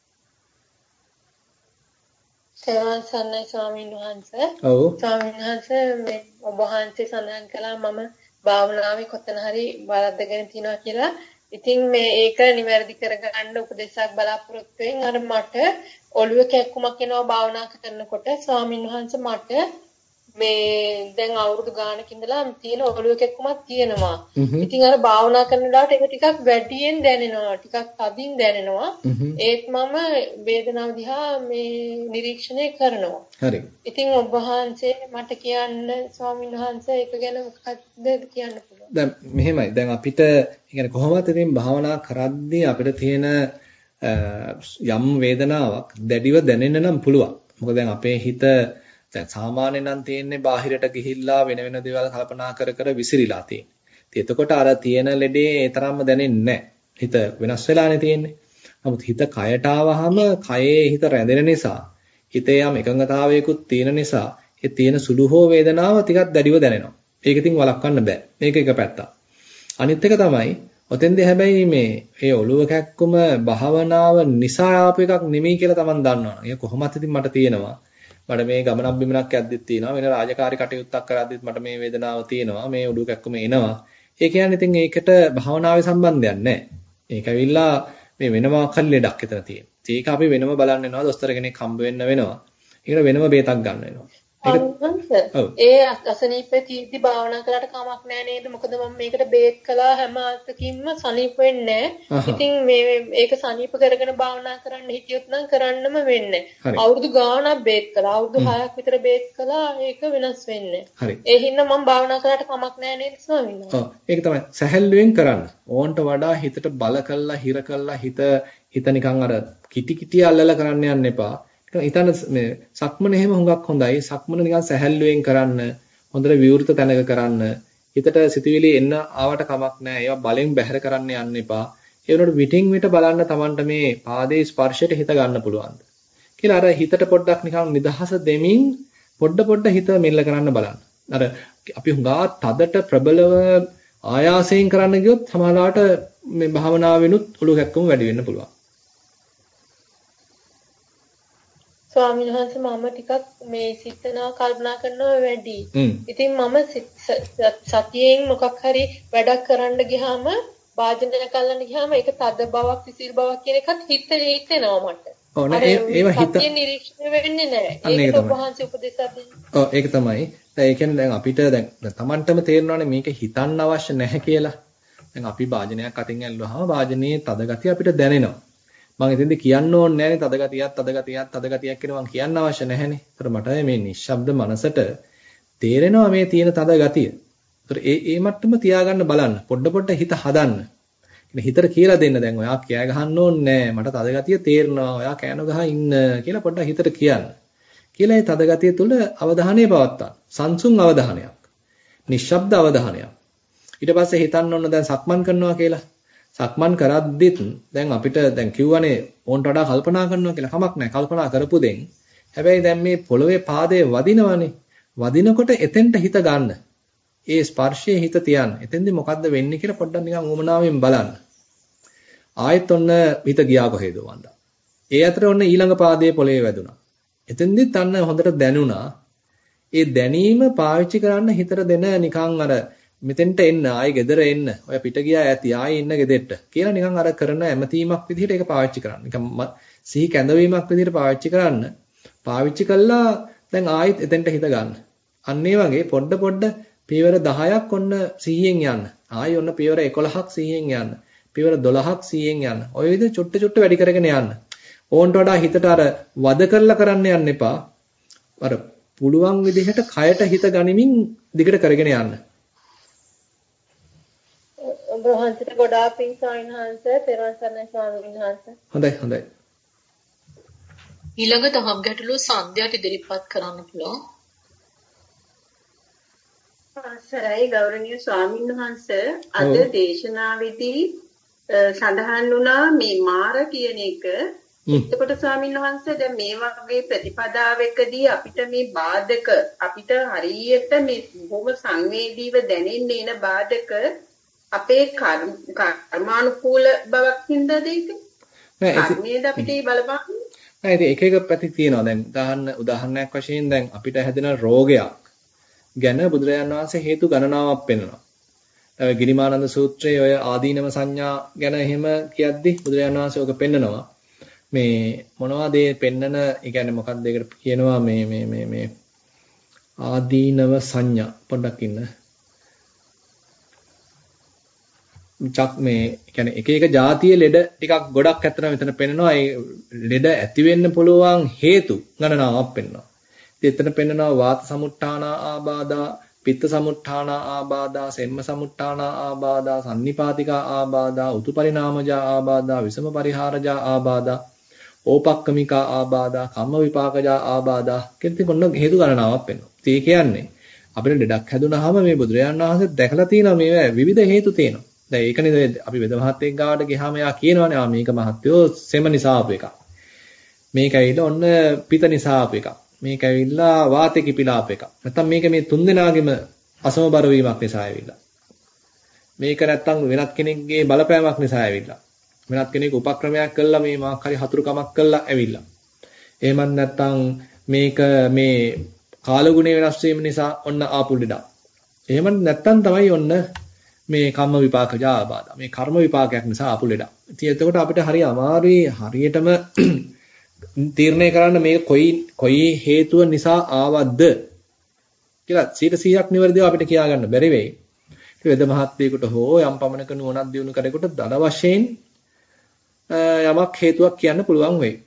සර්වන් සන්නයි ස්වාමීන් වහන්සේ. ඔව්. ස්වාමීන් වහන්සේ මේ ඔබ වහන්සේ සඳහන් කළා මම භාවනාවේ කොතන හරි වරද්දගෙන තියනවා කියලා. ඉතින් මේ ඒක නිවැරදි කරගන්න උපදේශයක් බලාපොරොත්තු වෙන අර මට ඔළුවේ කැක්කුමක් එනවා භාවනා කරනකොට ස්වාමීන් වහන්සේ මට මේ දැන් අවුරුදු ගානක ඉඳලා තියෙන ඔළුවේ කැක්කුමක් තියෙනවා. ඉතින් අර භාවනා කරන වෙලාවට ඒක ටිකක් වැඩියෙන් දැනෙනවා. ටිකක් තදින් දැනෙනවා. ඒත් මම වේදනාව දිහා මේ නිරීක්ෂණය කරනවා. හරි. ඉතින් ඔබ වහන්සේ මට කියන්න ස්වාමීන් වහන්සේ ඒක ගැන මොකක්ද කියන්න පුළුවන්. දැන් මෙහෙමයි. දැන් අපිට يعني කොහොමද ඉතින් භාවනා කරද්දී අපිට තියෙන යම් වේදනාවක් දැඩිව දැනෙන්න නම් පුළුවන්. මොකද දැන් අපේ හිත දැන් සාමාන්‍යයෙන් නම් තියෙන්නේ බාහිරට ගිහිල්ලා වෙන වෙන දේවල් කල්පනා කර කර විසිරීලා තියෙන්නේ. ඉතින් එතකොට අර තියෙන ලෙඩේ ඒ තරම්ම දැනෙන්නේ නැහැ. හිත වෙනස් වෙලානේ තියෙන්නේ. නමුත් හිත කයට ආවහම කයේ හිත රැඳෙන නිසා හිතේ යම් එකඟතාවයකුත් තියෙන නිසා ඒ තියෙන සුළු හෝ වේදනාව ටිකක් දැඩිව දැනෙනවා. ඒක ඉතින් වළක්වන්න බෑ. මේක එක පැත්තක්. අනිත් එක තමයි ඔතෙන්දී හැබැයි මේ ඒ ඔළුව කැක්කුම භාවනාව නිසා ආපු එකක් නෙමෙයි කියලා Taman දන්නවා. ඒක කොහොමත් ඉතින් මට තියෙනවා. මට මේ ගමනක් බිමනක් යද්දිත් තියෙනවා. වෙන රාජකාරී කටයුත්තක් කරද්දිත් මට මේ වේදනාව තියෙනවා. මේ ඔළුව කැක්කුම එනවා. ඒ කියන්නේ ඉතින් ඒකට භාවනාවේ සම්බන්ධයක් නැහැ. ඒක ඇවිල්ලා මේ වෙනවා කල් ලෙඩක් එතන තියෙනවා. ඒක අපි වෙනම බලන්න වෙනවා. දොස්තර කෙනෙක් හම්බ වෙන්න වෙනවා. ඒකට වෙනම බේතක් ගන්න වෙනවා. ඒ අසනීපේ තීදි භාවනා කරලා කමක් නැහැ නේද? මොකද මම මේකට බේත් කළා හැම අතකින්ම සනීප වෙන්නේ නැහැ. ඉතින් මේ මේක සනීප කරගෙන භාවනා කරන්න හිතියොත් නම් කරන්නම වෙන්නේ. අවුරුදු ගාණක් බේත් කළා. අවුරුදු හයක් විතර බේත් කළා ඒක වෙනස් වෙන්නේ. ඒ හින්දා මම භාවනා කරාට කමක් නැහැ නේද ස්වාමීන් වහන්සේ? ඔව්. ඒක තමයි සැහැල්ලුවෙන් කරන්න. ඕන්ට වඩා හිතට බල කළා, හිර කළා, හිත හිත නිකන් අර කිටි කිටි අල්ලලා කරන්න යන්න එපා. හිතන්න මේ සක්මන එහෙම හුඟක් හොඳයි. සක්මන නිකන් සැහැල්ලුවෙන් කරන්න, හොඳට විවෘත තැනක කරන්න. හිතට සිතුවිලි එන්න ආවට කමක් නැහැ. ඒවා බලෙන් බැහැර කරන්න යන්න එපා. ඒ වුණාට විටින් විට බලන්න Tamanට මේ පාදයේ ස්පර්ශයට හිත ගන්න පුළුවන්ද කියලා අර හිතට පොඩ්ඩක් නිකන් නිදහස දෙමින් පොඩ පොඩ හිත මෙල්ල කරන්න බලන්න. අර අපි හුඟා තදට ප්‍රබලව ආයාසයෙන් කරන්න ගියොත් සමහරවිට මේ භාවනාවෙනුත් ඔලුව කැක්කම වැඩි වෙන්න පුළුවන්. ස්වාමීන් වහන්සේ මම ටිකක් මේ සිතනවා කල්පනා කරනවා වැඩි. ඉතින් මම සතියෙන් මොකක් හරි වැඩක් කරන්න ගියාම වාජනය කල්ලන්න ගියාම ඒක තද බවක් විසිල් බවක් කියන එකත් හිත හිතෙනවා මට. ඔව් නෑ ඒව හිත සතිය නිරීක්ෂණය වෙන්නේ නැහැ. ඒක ඔබ වහන්සේ උපදෙස් දෙන්න. ඔව් ඒක තමයි. දැන් ඒ කියන්නේ දැන් අපිට දැන් Tamanටම තේරෙනවානේ මේක හිතන්න අවශ්‍ය නැහැ කියලා. දැන් අපි වාජනයක් අතින් ඇල්ලුවාම වාජනයේ තද ගතිය අපිට දැනෙනවා. මම එතෙන්ද කියන්න ඕනේ නැහැනේ තද ගතියක් තද ගතියක් තද ගතියක් කියලා මම කියන්න අවශ්‍ය නැහැනේ. ඒතර මට මේ නිශ්ශබ්ද මනසට තේරෙනවා මේ තියෙන තද ගතිය. ඒතර ඒ ඒ මට්ටම තියාගන්න බලන්න. පොඩ පොඩ හිත හදන්න. ඉතින් හිතට කියලා දෙන්න දැන් ඔයා කෑ ගහන්න ඕනේ නැහැ. මට තද ගතිය තේරෙනවා. ඔයා කෑන ගහ ඉන්න කියලා පොඩ්ඩක් හිතට කියන්න. කියලා ඒ තද ගතිය තුළ අවධානය පවත්වා. සංසුන් අවධානයක්. නිශ්ශබ්ද අවධානයක්. ඊට පස්සේ හිතන්න ඕන දැන් සක්මන් කරනවා කියලා. සක්මන් කරද්දිත් දැන් අපිට දැන් කිව්වනේ ඕන්ට වඩා කල්පනා කරනවා කියලා කමක් නැහැ. කල්පනා කරපු දෙන්. හැබැයි දැන් මේ පොළවේ පාදයේ වදිනවනේ. වදිනකොට එතෙන්ට හිත ගන්න. ඒ ස්පර්ශයේ හිත තියන්න. එතෙන්දි මොකද්ද වෙන්නේ කියලා පොඩ්ඩක් නිකන් උමනාවෙන් බලන්න. ආයෙත් ඔන්න හිත ගියා කොහෙද වන්දා. ඒ අතර ඔන්න ඊළඟ පාදයේ පොළවේ වැදුනා. එතෙන්දිත් අන්න හොඳට දැනුණා. ඒ දැනීම පාවිච්චි කරන්න හිතට දෙන නිකන් අර මෙතෙන්ට එන්න ආයෙ ගෙදර එන්න ඔය පිට ගියා ඇති ආයෙ ඉන්න ගෙදෙට්ට කියලා නිකන් අර කරන ඇමතීමක් විදිහට ඒක පාවිච්චි කරන්න. නිකන් සිහි කැඳවීමක් විදිහට පාවිච්චි කරන්න. පාවිච්චි කළා දැන් ආයෙත් එතෙන්ට හිත ගන්න. අන්න ඒ වගේ පොඩ පොඩ පියවර දහයක් ඔන්න සිහියෙන් යන්න. ආයෙ ඔන්න පියවර එකොළහක් සිහියෙන් යන්න. පියවර දොළහක් සිහියෙන් යන්න. ඔය විදිහට චුට්ට චුට්ට වැඩි කරගෙන යන්න. ඕන්ට වඩා හිතට අර වද කරලා කරන්න යන්න එපා. අර පුළුවන් විදිහට කයට හිත ගනිමින් දිගට කරගෙන යන්න. ඔබ වහන්සේට ගොඩාක් පිං ස්වාමීන් වහන්සේ පෙරවන් සරණයි ස්වාමීන් වහන්සේ. හොඳයි හොඳයි. ඊළඟ දහම් ගැටලුව සන්ධ්‍යාට ඉදිරිපත් කරන්න පුළුවන්. අවසරයි ගෞරවනීය ස්වාමීන් වහන්සේ අද දේශනාවේදී සඳහන් වුණා මේ මාර කියන එක. එතකොට ස්වාමීන් වහන්සේ දැන් මේ වගේ ප්‍රතිපදාවකදී අපිට මේ බාධක අපිට හරියට මේ බොහොම සංවේදීව දැනෙන්න එන බාධක අපේ කර්මානුකූල බවක් හින්දාද ඒක? කර්මයේද අපිට බලපාන්නේ? නෑ ඉතින් එක එක පැති තියෙනවා. දැන් උදාහරණ උදාහරණයක් වශයෙන් දැන් අපිට හැදෙන රෝගයක් ගැන බුදුරජාණන් වහන්සේ හේතු ගණනාවක් පෙන්නනවා. ඒ ගිරිමානන්ද සූත්‍රයේ ඔය ආදීනව සංඥා ගැන එහෙම කියද්දි බුදුරජාණන් වහන්සේ ඔක පෙන්නනවා. මේ මොනවද මේ පෙන්නන, ඒ කියන්නේ මොකක්ද ඒකට කියනවා මේ මේ මේ මේ ආදීනව සංඥා පොඩ්ඩක් ඉන්න. චක් මේ කියන්නේ එක එක જાතිය ලෙඩ ටිකක් ගොඩක් ඇත්තට මෙතන පෙන්නනවා. ඒ ලෙඩ ඇති වෙන්න පුළුවන් හේතු ගණනාවක් පෙන්නනවා. ඉතින් එතන පෙන්නනවා වාත සමුට්ඨාන ආබාධා, පිත්ත සමුට්ඨාන ආබාධා, සෙම්ම සමුට්ඨාන ආබාධා, සන්නිපාතිකා ආබාධා, උතුපරිණාමජා ආබාධා, විසම පරිහාරජා ආබාධා, ඕපක්කමිකා ආබාධා, කම්ම විපාකජා ආබාධා කියන කොන්න හේතු ගණනාවක් වෙනවා. ඉතින් ඒ කියන්නේ අපිට ලෙඩක් හැදුනහම මේ බුදුරජාණන් වහන්සේ දැකලා තියෙනවා මේ විවිධ හේතු තියෙනවා. දැන් ඒකනේ අපි වෙද මහත්තයෙක් ගාවට ගියාම එයා කියනවානේ ආ මේක මහත්තයෝ සෙම නිසා ආපු එකක්. මේක ඇවිල්ලා ඔන්න පිත නිසා ආපු එකක්. මේක ඇවිල්ලා වාතේ කිපිලා ආපු එකක්. නැත්තම් මේක මේ තුන්දෙනාගේම අසමබර වීමක් නිසා ඇවිල්ලා. මේක නැත්තම් වෙනත් කෙනෙක්ගේ බලපෑමක් නිසා ඇවිල්ලා. වෙනත් කෙනෙක් උපක්‍රමයක් කළා මේ මාක් හරි හතුරුකමක් කළා ඇවිල්ලා. එහෙමත් නැත්තම් මේක මේ කාලගුණේ වෙනස් වීම නිසා ඔන්න ආපු ලෙඩක්. එහෙමත් නැත්තම් තමයි ඔන්න මේ කම්ම විපාකජ ආබාධ. මේ කර්ම විපාකයක් නිසා ආපු ලෙඩක්. ඉතින් එතකොට අපිට හරි අමාරුයි හරියටම තීරණය කරන්න මේක කොයි කොයි හේතුව නිසා ආවද්ද කියලා සීයට සීයක් නිවැරදිව අපිට කියා ගන්න බැරි වෙයි. ඒ වෙද මහත්යෙකුට හෝ යම් පමණක නුවණක් දිනු කෙනෙකුට දල වශයෙන් යමක් හේතුවක් කියන්න පුළුවන් වෙයි.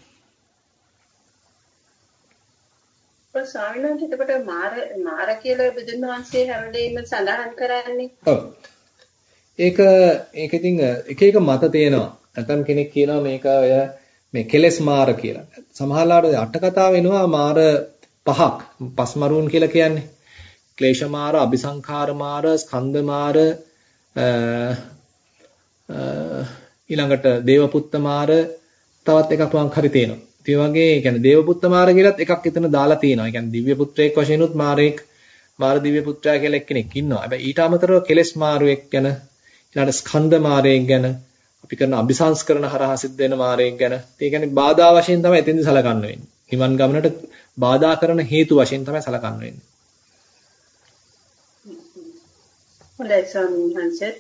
ස්වාමීන් එතකොට මාර මාර කියලා බුදුන් වහන්සේ හැම වෙලේම සඳහන් කරන්නේ. ඔව්. ඒක ඒක ඉතින් එක එක මත තියෙනවා. නැත්නම් කෙනෙක් කියනවා මේක ඔය මේ කෙලස් මාර කියලා. සමහරවිට අට කතාව වෙනවා මාර පහක්. පස්මරුන් කියලා කියන්නේ. ක්ලේශ මාර, අபிසංඛාර මාර, ස්කන්ධ මාර, ඊළඟට දේවපුත්ත මාර තවත් එකක් වං හරි තියෙනවා. ඒ වගේ කියන්නේ දේවපුත්ත මාර කියලත් එකක් එතන දාලා තියෙනවා. ඒ කියන්නේ දිව්‍ය පුත්‍රයෙක් වශයෙන් උත් මාරෙක් මාර දිව්‍ය පුත්‍රයා කියලා එක්කෙනෙක් ඉන්නවා. හැබැයි ඊට අමතරව කෙලස් මාරුවෙක් ගැන ඊළඟට ස්කන්ධ මාරයෙක් ගැන අපි කරන අபிසංස්කරණ හරහා සිද්ධ වෙන මාරයෙක් ගැන ඒ කියන්නේ බාධා වශයෙන් තමයි එතෙන්දි සලකන්න වෙන්නේ. නිවන් ගමනට බාධා කරන හේතු වශයෙන් තමයි සලකන්න වෙන්නේ. හොඳයි ස්වාමීන් වහන්සේ.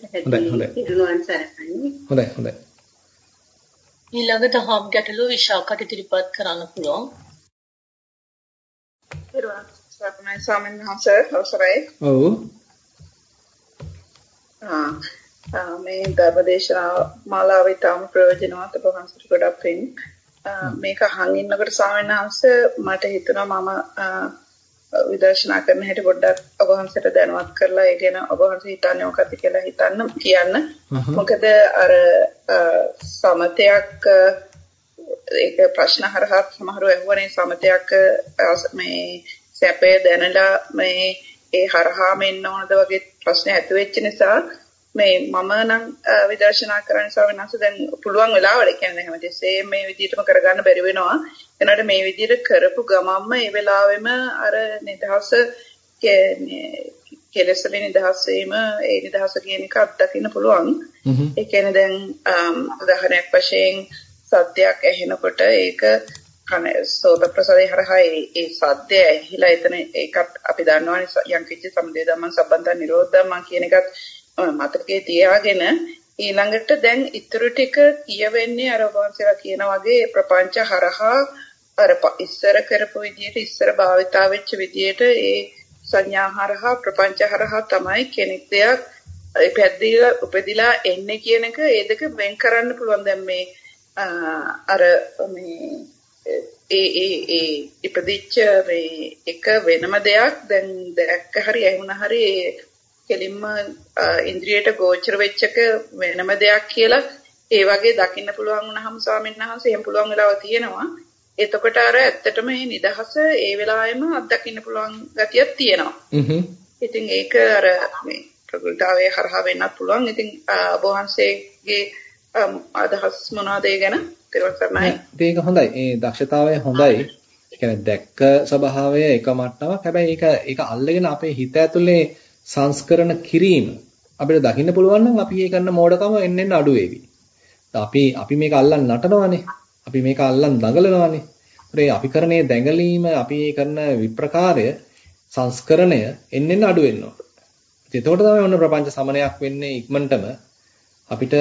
හොඳයි හොඳයි. ඊළඟට හම් ගැටලුව විශාකට ඉදිරිපත් කරන්න පුළුවන්. ඊළඟ ස්වාමීන් වහන්සේ අවසරයි. ඔව්. ආ මේ ධර්මදේශනා මාලාවේ තම ප්‍රයෝජනවත් ඔබ වහන්සේට ගොඩක් පිං. මේක අහන් ඉන්නකොට ස්වාමීන් වහන්සේ මට හිතුණා මම විදර්ශනා කරන හැටි පොඩ්ඩක් ඔබ වහන්සේට දැනුවත් කරලා ඒ ගැන ඔබ වහන්සේ හිතන්නේ මොකක්ද කියලා හිතන්න කියන්න. මොකද අර සමතයක් ඒක ප්‍රශ්න හරහා සමහරව ඇහුවනේ සමතයක් මේ සැපේ දැනලා මේ ඒ හරහාම එන්න ඕනද වගේ ප්‍රශ්න ඇති වෙච්ච නිසා මේ මම නම් විදර්ශනා කරන්න ස්වාමීන් දැන් පුළුවන් වෙලාවල කියන්නේ හැමදෙස්සෙම මේ විදිහටම කරගන්න බැරි වෙනවා. එනකොට මේ විදිහට කරපු ගමම්ම ඒ වෙලාවෙම අර නිදහස කියන්නේ කෙලෙස්වලින් නිදහස් වීම ඒ නිදහස කියන එක අත්දකින්න පුළුවන්. ඒ කියන්නේ දැන් උදාහරණයක් වශයෙන් සත්‍යයක් ඇහෙනකොට ඒක කන සෝත ප්‍රසාරේ හරහා ඒ සත්‍ය ඇහිලා එතන ඒකත් අපි දන්නවනේ යම් කිසි සම්දේ ධම්මං සම්බන්ධ නිරෝධ ධම්මං කියන එකත් මතකයේ තියාගෙන ඊළඟට දැන් ඉතුරු ටික කියවෙන්නේ අර වංශලා කියන වගේ ප්‍රපංච හරහා අර ඉස්සර කරපු විදිහට ඉස්සර භාවිතා වෙච්ච විදිහට ඒ සංඥා හරහා ප්‍රපංච හරහා තමයි කෙනෙක් දෙයක් ඉපැද්දීලා උපදිලා එන්නේ කියන එක ඒ දෙක වෙන් කරන්න පුළුවන්. දැන් මේ අර මේ ඒ ඒ ඒ ඉපදිච්ච මේ එක වෙනම දෙයක් දැන් දැක්ක හරි ඇහුණ හරි කෙලින්ම ඉන්ද්‍රියට ගෝචර වෙච්ච එක වෙනම දෙයක් කියලා ඒ වගේ දකින්න පුළුවන් වුණාම ස්වාමීන් වහන්සේ එහෙම පුළුවන් වෙලාව තියෙනවා. එතකොට අර ඇත්තටම මේ නිදහස ඒ වෙලාවෙම අත්දකින්න පුළුවන් ගතියක් තියෙනවා. හ්ම්. ඉතින් ඒක අර මේ ප්‍රകൃතාවේ හරහා වෙන්නත් පුළුවන්. ඉතින් ඔබ වහන්සේගේ අදහස් මොනවාද ඒ ගැන තේරුම්ගන්නයි. ඒක හොඳයි. ඒ දක්ෂතාවය හොඳයි. ඒ කියන්නේ දැක්ක ස්වභාවය එක මට්ටමක්. හැබැයි ඒක ඒක අල්ලගෙන අපේ හිත ඇතුලේ සංස්කරණ කිරීම අපිට දකින්න පුළුවන් නම් අපි ඒ කරන මෝඩකම එන්න එන්න අඩු වෙවි. අපි අපි මේක අල්ලන් නටනවානේ. අපි මේක අල්ලන් දඟලනවානේ. ඒ අපි කරන මේ දැඟලීම අපි කරන විප්‍රකාරය සංස්කරණය එන්න එන්න අඩු වෙනවා. එතකොට තමයි ඔන්න ප්‍රපංච සමනයක් වෙන්නේ ඉක්මනටම අපිට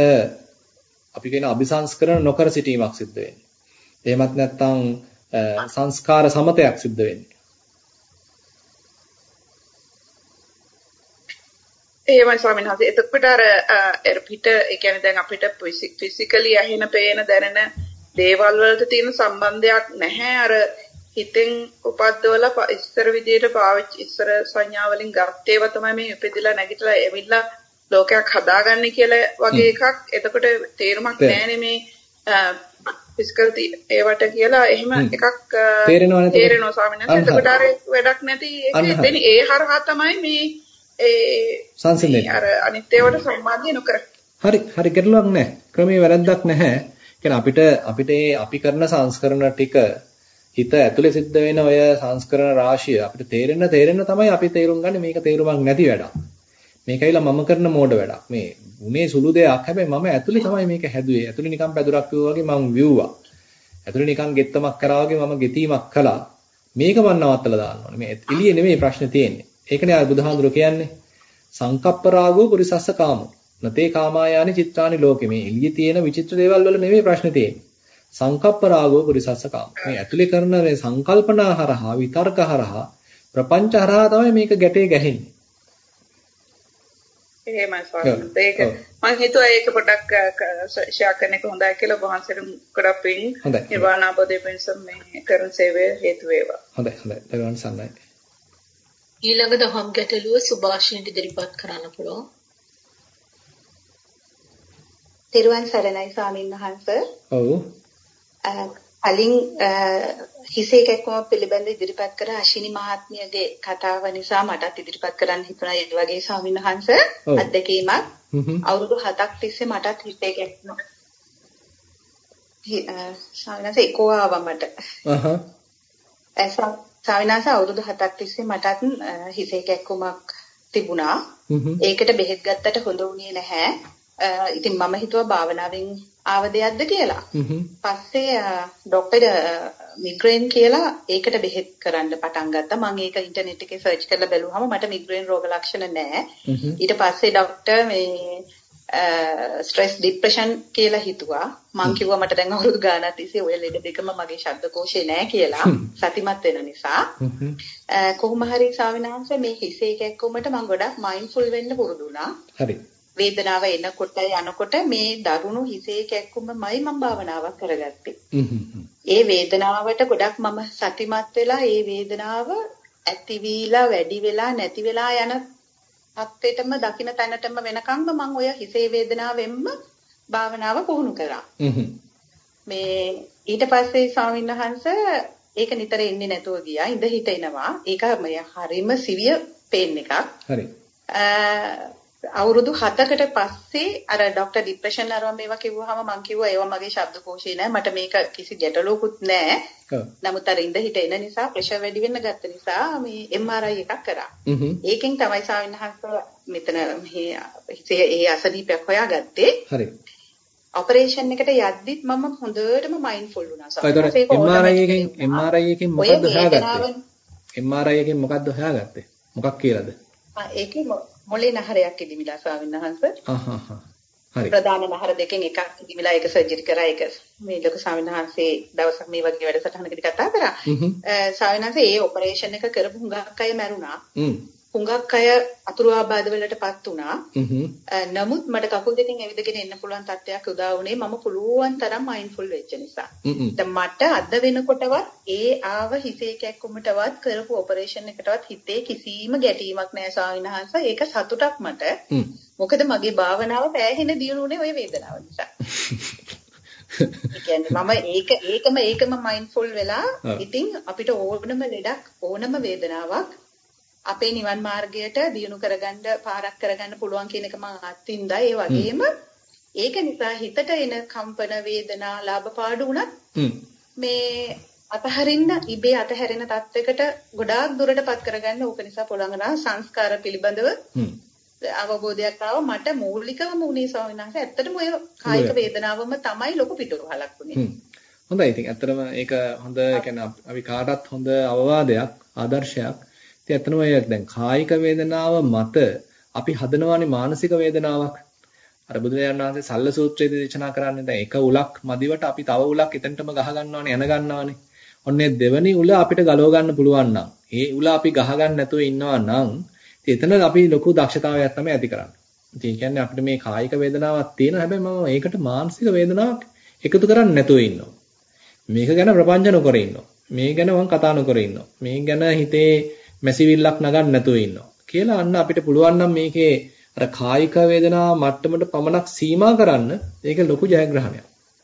අපි කියන අபிසංස්කරණ නොකර සිටීමක් සිද්ධ වෙන්නේ. එහෙමත් නැත්නම් සංස්කාර සමතයක් සිද්ධ වෙන්නේ. එහෙමයි ස්වාමීන් වහන්සේ. එතකොට අර අර පිට ඒ කියන්නේ දැන් අපිට ෆිසිකලි ඇහෙන පේන දැනෙන දේවල් වලට තියෙන සම්බන්ධයක් නැහැ. අර හිතෙන් උපද්දවලා ඉස්සර විදියට පාවිච්චි ඉස්සර සංඥා වලින් ගත්තේව තමයි මේ උපෙදිලා නැගිටලා එවිලා ලෝකයක් හදාගන්නේ කියලා වගේ එකක්. එතකොට තේරුමක් නැහැනේ මේ ෆිසිකල් ඒවට කියලා එහෙම එකක් තේරෙනවා ස්වාමීන් වහන්සේ. එතකොට අර වැඩක් නැති ඒක ඒ හරහා තමයි මේ ඒ සංසිඳෙන්නේ. අර අනිත් ඒවාට සම්බන්ධය නොකර. හරි හරි ගැටලුවක් නැහැ. ක්‍රමයේ වැරද්දක් නැහැ. කියන්නේ අපිට අපිට අපි කරන සංස්කරණ ටික හිත ඇතුලේ සිද්ධ වෙන ඔය සංස්කරණ රාශිය අපිට තේරෙන්න තේරෙන්න තමයි අපි තේරුම් ගන්නේ මේක තේරුමක් නැති වැඩක්. මේකයිලා මම කරන මෝඩ වැඩක්. මේ උනේ සුළු දෙයක්. හැබැයි මම ඇතුලේ තමයි මේක හැදුවේ. ඇතුලේ නිකන් පැදුරක් වගේ වගේ මම විව්වා. ඇතුලේ නිකන් ගෙත්තමක් කරා වගේ මම ගෙතීමක් කළා. මේක මම නවත්තලා දාන්න ඕනේ. මේ එළියේ නෙමෙයි ප්‍රශ්නේ තියෙන්නේ. ඒකනේ ආ බුදුහාඳුර කියන්නේ සංකප්ප රාගෝ පුරිසස්ස කාමෝ නතේ කාමායානි චිත්‍රානි ලෝකෙ. මේ එළියේ තියෙන විචිත්‍ර දේවල් වල නෙමෙයි ප්‍රශ්නේ තියෙන්නේ. සංකප්ප රාගෝ පුරිසස්ස කාමෝ. මේ ඇතුලේ කරන මේ සංකල්පනා හරහා විතර්ක හරහා ප්‍රපංච හරහා තමයි මේක ගැටේ ගැහෙන්නේ. එහෙමයි ස්වාමීන් ඒක මම හිතුවා ඒක පොඩ්ඩක් ෂෙයා කරන්න එක හොඳයි කියලා වහන්සේට ගොඩක් පිං නිර්වාණ අවබෝධය පිණිස මේ කරන සේවය හේතු වේවා. හොඳයි හොඳයි. දරුවන් සන්නයි. ඊළඟ දහම් ගැටලුව සුභාෂිණිට ඉදිරිපත් කරන්න පුළුවන්. තෙරුවන් සරණයි ස්වාමීන් වහන්සේ. ඔව්. කලින් හිසේ කැක්කම පිළිබඳ ඉදිරිපත් කර අශිනි මහත්මියගේ කතාව නිසා මටත් ඉදිරිපත් කරන්න හිතුණා ඒ වගේ ස්වාමීන් වහන්සේ අත්දැකීමක්. අවුරුදු හතක් තිස්සේ මටත් හිසේ කැක්කුණා. ස්වාමීන් වහන්සේ ඒකෝ ආවා මට. අහහ. ස්වාමීන් වහන්සේ අවුරුදු හතක් තිස්සේ මටත් හිසේ කැක්කුමක් තිබුණා. ඒකට බෙහෙත් ගත්තට හොඳ වුණේ නැහැ. ඉතින් මම හිතුවා භාවනාවෙන් ආව දෙයක්ද කියලා. පස්සේ ડોක්ටර් මිග්‍රේන් කියලා ඒකට බෙහෙත් කරන්න පටන් ගත්තා. මම ඒක ඉන්ටර්නෙට් එකේ සර්ච් කරලා බැලුවම මට මිග්‍රේන් රෝග ලක්ෂණ නැහැ. ඊට පස්සේ ડોක්ටර් මේ ස්ට්‍රෙස් ડિප්‍රෙෂන් කියලා හිතුවා. මම කිව්වා මට දැන් අවුරුදු ගාණක් තිස්සේ ඔය ලෙඩ දෙකම මගේ ශබ්දකෝෂේ නැහැ කියලා. සතිමත් වෙන නිසා. කොහොම හරි ස්වාමීන් වහන්සේ මේ හිසේ කැක්කුමට මම ගොඩක් මයින්ඩ්ෆුල් වෙන්න පුරුදු වුණා. හරි. වේදනාව එනකොට යනකොට මේ දරුණු හිසේ කැක්කුමමයි මම භාවනාවක් කරගත්තේ. ඒ වේදනාවට ගොඩක් මම සතිමත් වෙලා ඒ වේදනාව ඇති වීලා වැඩි වෙලා නැති වෙලා යන තත්ත්වෙටම දකින්න තැනටම වෙනකම්ම මම ඔය හිසේ වේදනාවෙන්ම භාවනාව පුහුණු කරා. මේ ඊට පස්සේ ස්වාමීන් වහන්සේ ඒක නිතර එන්නේ නැතුව ගියා. ඉඳ හිට එනවා. ඒක මම හරීම සිවිය පේන් එකක්. හරි. අවුරුදු හතකට පස්සේ අර ડોක්ටර් ડિප්‍රෙෂන් අරම මේවා කිව්වහම මම කිව්වා ඒවා මගේ ශබ්දකෝෂේ නෑ මට මේක කිසි ගැටලුවකුත් නෑ. නමුත් අර ඉඳ හිට එන නිසා ප්‍රෙෂර් වැඩි වෙන්න ගත්ත නිසා මේ එම් ආර් ආයි එකක් කරා. ඒකෙන් තමයි ස්වාමීන් වහන්සේ මෙතන මේ ඒ අසනීපයක් හොයාගත්තේ. හරි. ඔපරේෂන් එකට යද්දිත් මම හොඳටම මයින්ඩ්ෆුල් වුණා. ඒක එම් ආර් ආයි එකෙන් එම් ආර් ආයි එකෙන් මොකද්ද හොයාගත්තේ? එම් ආර් ආයි එකෙන් මොකද්ද හොයාගත්තේ? මොකක් කියලාද? ඒකේ මොලේ නහරයක් ඉදිමිලා ස්වාමීන් වහන්සේ. හා හා හා. හරි. ප්‍රධාන නහර දෙකෙන් එකක් ඉදිමිලා ඒක සර්ජරි කරා ඒක මේ ලොකු ස්වාමීන් වහන්සේ දවසක් මේ වගේ වැඩසටහනකදී කතා කරා. ස්වාමීන් වහන්සේ ඒ ඔපරේෂන් එක කරපු හුඟක් අය මැරුණා. හුඟක් අය අතුරු ආබාධ වලටපත් වුණා. නමුත් මට කකුල් දෙකෙන් ඇවිදගෙන එන්න පුළුවන් තත්ත්වයක් උදා වුණේ මම පුළුවන් තරම් මයින්ඩ්ෆුල් වෙච්ච නිසා. දැන් මට අද වෙනකොටවත් ඒ ආව හිසේ කැක්කුමටවත් කරපු ඔපරේෂන් එකටවත් හිතේ කිසිම ගැටීමක් නැහැ ස්වාමීන් වහන්සේ. ඒක සතුටක් මට. මොකද මගේ භාවනාව පෑහෙන දියුණුනේ ওই වේදනාව නිසා. ඒ කියන්නේ මම ඒක ඒකම ඒකම මයින්ඩ්ෆුල් වෙලා ඉතින් අපිට ඕනම ලෙඩක් ඕනම වේදනාවක් අපේ නිවන් මාර්ගයට දියුණු කරගන්න පාරක් කරගන්න පුළුවන් කියන එක මම අත්විඳා. ඒ වගේම ඒක නිසා හිතට එන කම්පන වේදනා ලාභ පාඩු උනත් මේ අතහරින්න ඉබේ අතහැරෙන තත්යකට ගොඩාක් දුරටපත් කරගන්න ඕක නිසා පොළඟනා සංස්කාර පිළිබඳව අවබෝධයක් ආව. මට මූලිකවම උනේ ස්වාමීන් වහන්සේ ඇත්තටම ඔය කායික වේදනාවම තමයි ලොකු පිටුවහලක් උනේ. හොඳයි. ඉතින් ඇත්තටම ඒක හොඳ කියන්නේ අපි කාටත් හොඳ අවවාදයක් ආදර්ශයක්. ඉතින් ඇත්තටම ඔය දැන් කායික වේදනාව මත අපි හදනවානේ මානසික වේදනාවක්. අර බුදුරජාණන් වහන්සේ සල්ල සූත්‍රයේදී දේශනා කරන්නේ දැන් එක උලක් මදිවට අපි තව උලක් එතනටම ගහ ගන්නවානේ යන ගන්නවානේ. ඔන්නේ දෙවනි උල අපිට ගලව ගන්න පුළුවන් නම් ඒ උල අපි ගහ ගන්න නැතුව ඉන්නවා නම් ඉතින් එතන අපි ලොකු දක්ෂතාවයක් තමයි ඇති කරන්නේ. ඉතින් කියන්නේ අපිට මේ කායික වේදනාවක් තියෙනවා හැබැයි මම ඒකට මානසික වේදනාවක් එකතු කරන්නේ නැතුව ඉන්නවා. මේක ගැන ප්‍රපංච නොකර ඉන්නවා. මේ ගැන මම කතා නොකර ඉන්නවා. මේ ගැන හිතේ මැසිවිල්ලක් නගන්න නැතුව ඉන්නවා. කියලා අන්න අපිට පුළුවන් නම් මේකේ අර කායික වේදනාව මට්ටමට පමණක් සීමා කරන්න ඒක ලොකු ජයග්‍රහණයක්.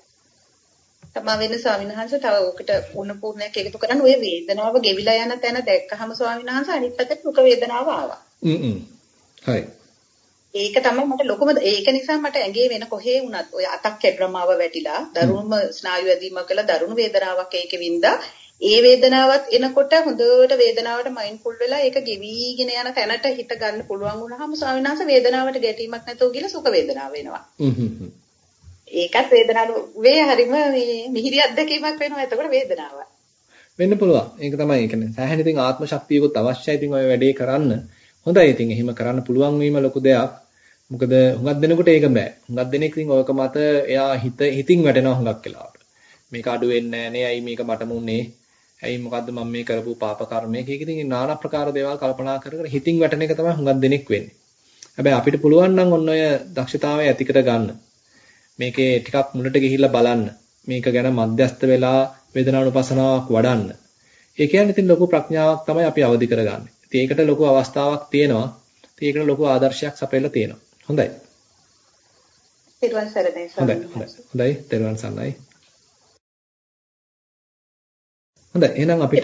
තමා වෙන ස්වාමීන් වහන්සේ තව ඔකට උණ පූර්ණයක් එකතු කරන්න ඔය වේදනාව ගෙවිලා යන තැන දැක්කහම ස්වාමීන් වහන්සේ අනිත් පැත්තට දුක වේදනාව ආවා. හ්ම් හ්ම්. හරි. ඒක තමයි මට ලොකුම ඒක නිසා මට ඇඟේ වෙන කොහේ වුණත් ඔය අතක් කැඩරමාව වැටිලා දරුණුම ස්නායු ඇදීම කළ දරුණු වේදනාවක් ඒකේ වින්දා. ඒ වේදනාවත් එනකොට හොඳට වේදනාවට මයින්ඩ්ෆුල් වෙලා ඒක ගෙවිගෙන යන තැනට හිත ගන්න පුළුවන් වුණාම ස්වාමීන් වහන්සේ වේදනාවට ගැටීමක් නැතුව ගිහලා සුඛ වේදනාව වෙනවා. හ්ම් හ්ම්. ඒකත් වේදනාව වේ හරීම මේ මිහිරි අත්දැකීමක් වෙනවා. එතකොට වේදනාව වෙන්න පුළුවන්. ඒක තමයි. ඒ කියන්නේ සෑහෙන ඉතින් ආත්ම ශක්තියකුත් අවශ්‍යයි. ඉතින් ඔය වැඩේ කරන්න හොඳයි. ඉතින් එහෙම කරන්න පුළුවන් වීම ලොකු දෙයක්. මොකද හුඟක් දෙනකොට ඒක බෑ. හුඟක් දෙනෙක් ඉතින් ඔයක මත එයා හිත හිතින් වැටෙනවා හුඟක් වෙලාවට. මේක අඩු වෙන්නේ නැහැ නේ. අයි මේක මටම උනේ. ඇයි මොකද්ද මම මේ කරපු පාප කර්මය කීක ඉතින් নানা ප්‍රකාර දේවල් කල්පනා කර කර හිතින් වැටෙන එක තමයි හුඟක් දෙනෙක් වෙන්නේ. හැබැයි අපිට පුළුවන් නම් ඔන්න ඔය දක්ෂතාවය ඇති කර ගන්න. මේකේ ටිකක් මුලට ගිහිල්ලා බලන්න. මේක ගැන මධ්‍යස්ත වෙලා වේදනානුපසනාවක් වඩන්න. ඒ කියන්නේ ඉතින් ලොකු ප්‍රඥාවක් තමයි අපි අවදි කරගන්නේ. ඉතින් ඒකට ලොකු අවස්ථාවක් තියෙනවා. ඉතින් ඒකට ලොකු ආදර්ශයක් සපයලා තියෙනවා. හොඳයි. තෙරුවන් සරණයි. හොඳයි. හොඳයි. තෙරුවන් සරණයි. හොඳයි. එහෙනම් අපිට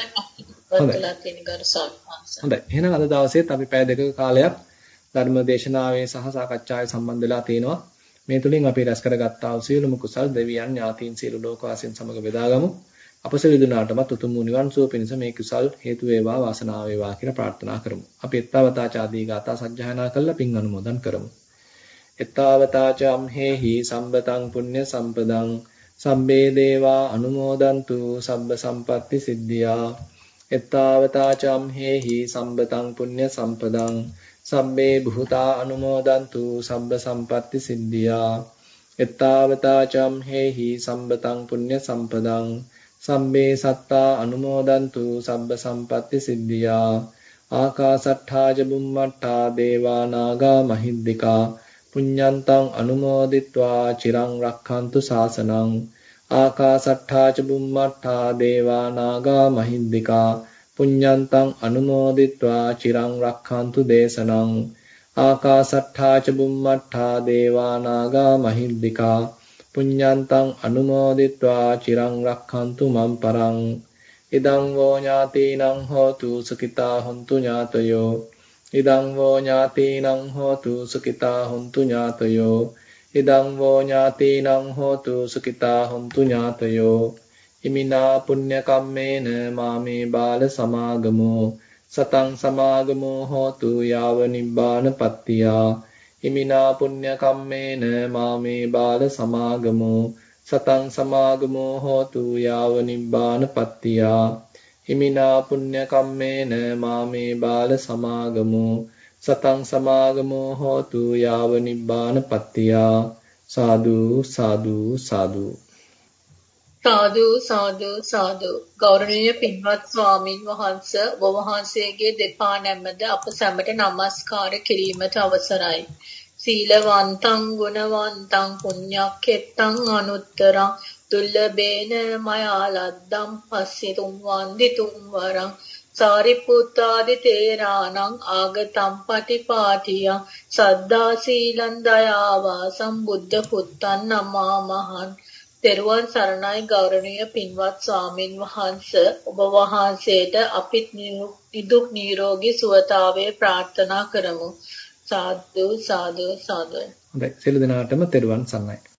හොඳයි. එහෙනම් අද දවසේත් අපි පැය දෙකක කාලයක් ධර්ම දේශනාවේ සහ සාකච්ඡාවේ සම්බන්ධ වෙලා තිනවා. මේ තුලින් අපි රැස් කරගත්තා වූ සියලුම කුසල් දෙවියන් ඥාතීන් සියලු ලෝකවාසීන් සමග බෙදාගමු. අපසල විදුනාටමත් උතුම් වූ නිවන් සුව පිණිස මේ කුසල් හේතු වේවා වාසනාව වේවා කියලා ප්‍රාර්ථනා කරමු. අපි එත්තාවතා ආදී ගාථා සජ්ජායනා කරලා පින් අනුමෝදන් කරමු. එත්තාවතා චම්හෙහි සම්බතං පුඤ්ඤ සම්පදං සම්බේ දේවා අනුමෝදන්තු සබ්බ සම්පatti සිද්ධියා. එත්තාවතා චම්හෙහි සම්බතං පුඤ්ඤ සම්පදං සම්බේ භූතා අනුමෝදන්තු සබ්බ සම්පatti සිද්ධියා. එත්තාවතා චම්හෙහි සම්බතං පුඤ්ඤ සම්පදං සම්බේ සත්තා අනුමෝදන්තු සබ්බ සම්පatti සිද්ධියා. ආකාසට්ඨා ච බුම්මට්ඨා දේවා නාග මහිද්దికා පුඤ්ඤන්තං අනුමෝදිත්වා චිරං රක්ඛන්තු ශාසනං. ආකාසට්ඨා ච බුම්මට්ඨා දේවා නාග මහිද්దికා පුඤ්ඤන්තං අනුමෝදිත්වා චිරං රක්ඛන්තු දේශනං. ආකාසට්ඨා ච බුම්මට්ඨා දේවා නාග මහිද්దికා පුඤ්ඤන්තං අනුමෝදිත්වා චිරං රක්ඛන්තු මම් පරං. ඉදං වෝ ඥාතීනං හෝතු සුඛිතා හොන්තු ඥාතයෝ. ඉදං වෝ ඥාතීනං හෝතු සුඛිතා හොන්තු ඥාතයෝ. ඉදං වෝ ඥාතීනං හෝතු සුඛිතා හොන්තු ඥාතයෝ. ඉමිනා පුඤ්ඤ කම්මේන මාමේ බාල සමාගමෝ සතං සමාගමෝ හෝතු යාව නිබ්බාන පත්තියා. ඉමිනා පුඤ්ඤ කම්මේන මාමේ බාල සමාගමෝ සතං සමාගමෝ හෝතු යාව නිබ්බාන පත්තියා. ඉමිනා පුඤ්ඤ කම්මේන මාමේ බාල සමාගමෝ සතං සමාගමෝ හෝතු යාව නිබ්බාන පත්තියා. සාදු සාදු සාදු. සාදු සාදු සාදු. ගෞරවනීය පින්වත් ස්වාමින් වහන්සේ ඔබ වහන්සේගේ දෙපා නැමද අප සැමට নমස්කාර කිරීමට අවසරයි. සීලවන්තං ගුණවන්තං පුඤ්ඤක්ඛෙත්තං අනුත්තරං දුල්ලබේන මයා ලද්දම් පස්සිතුම් වන්දිතුම් වරං සාරිපුත්තාදි තේරාණං ආගතම් පටිපාටියං සද්දා සීලං දයාවා සම්බුද්ධ පුත්තං නමාමහං. තෙරුවන් සරණයි ගෞරවනීය පින්වත් ස්වාමින් වහන්සේ ඔබ වහන්සේට අපිත් නිදුක් නිරෝගී සුවතාවය ප්‍රාර්ථනා කරමු. සාදු සාදු සාදු. හොඳයි සියලු දෙනාටම තෙරුවන් සරණයි.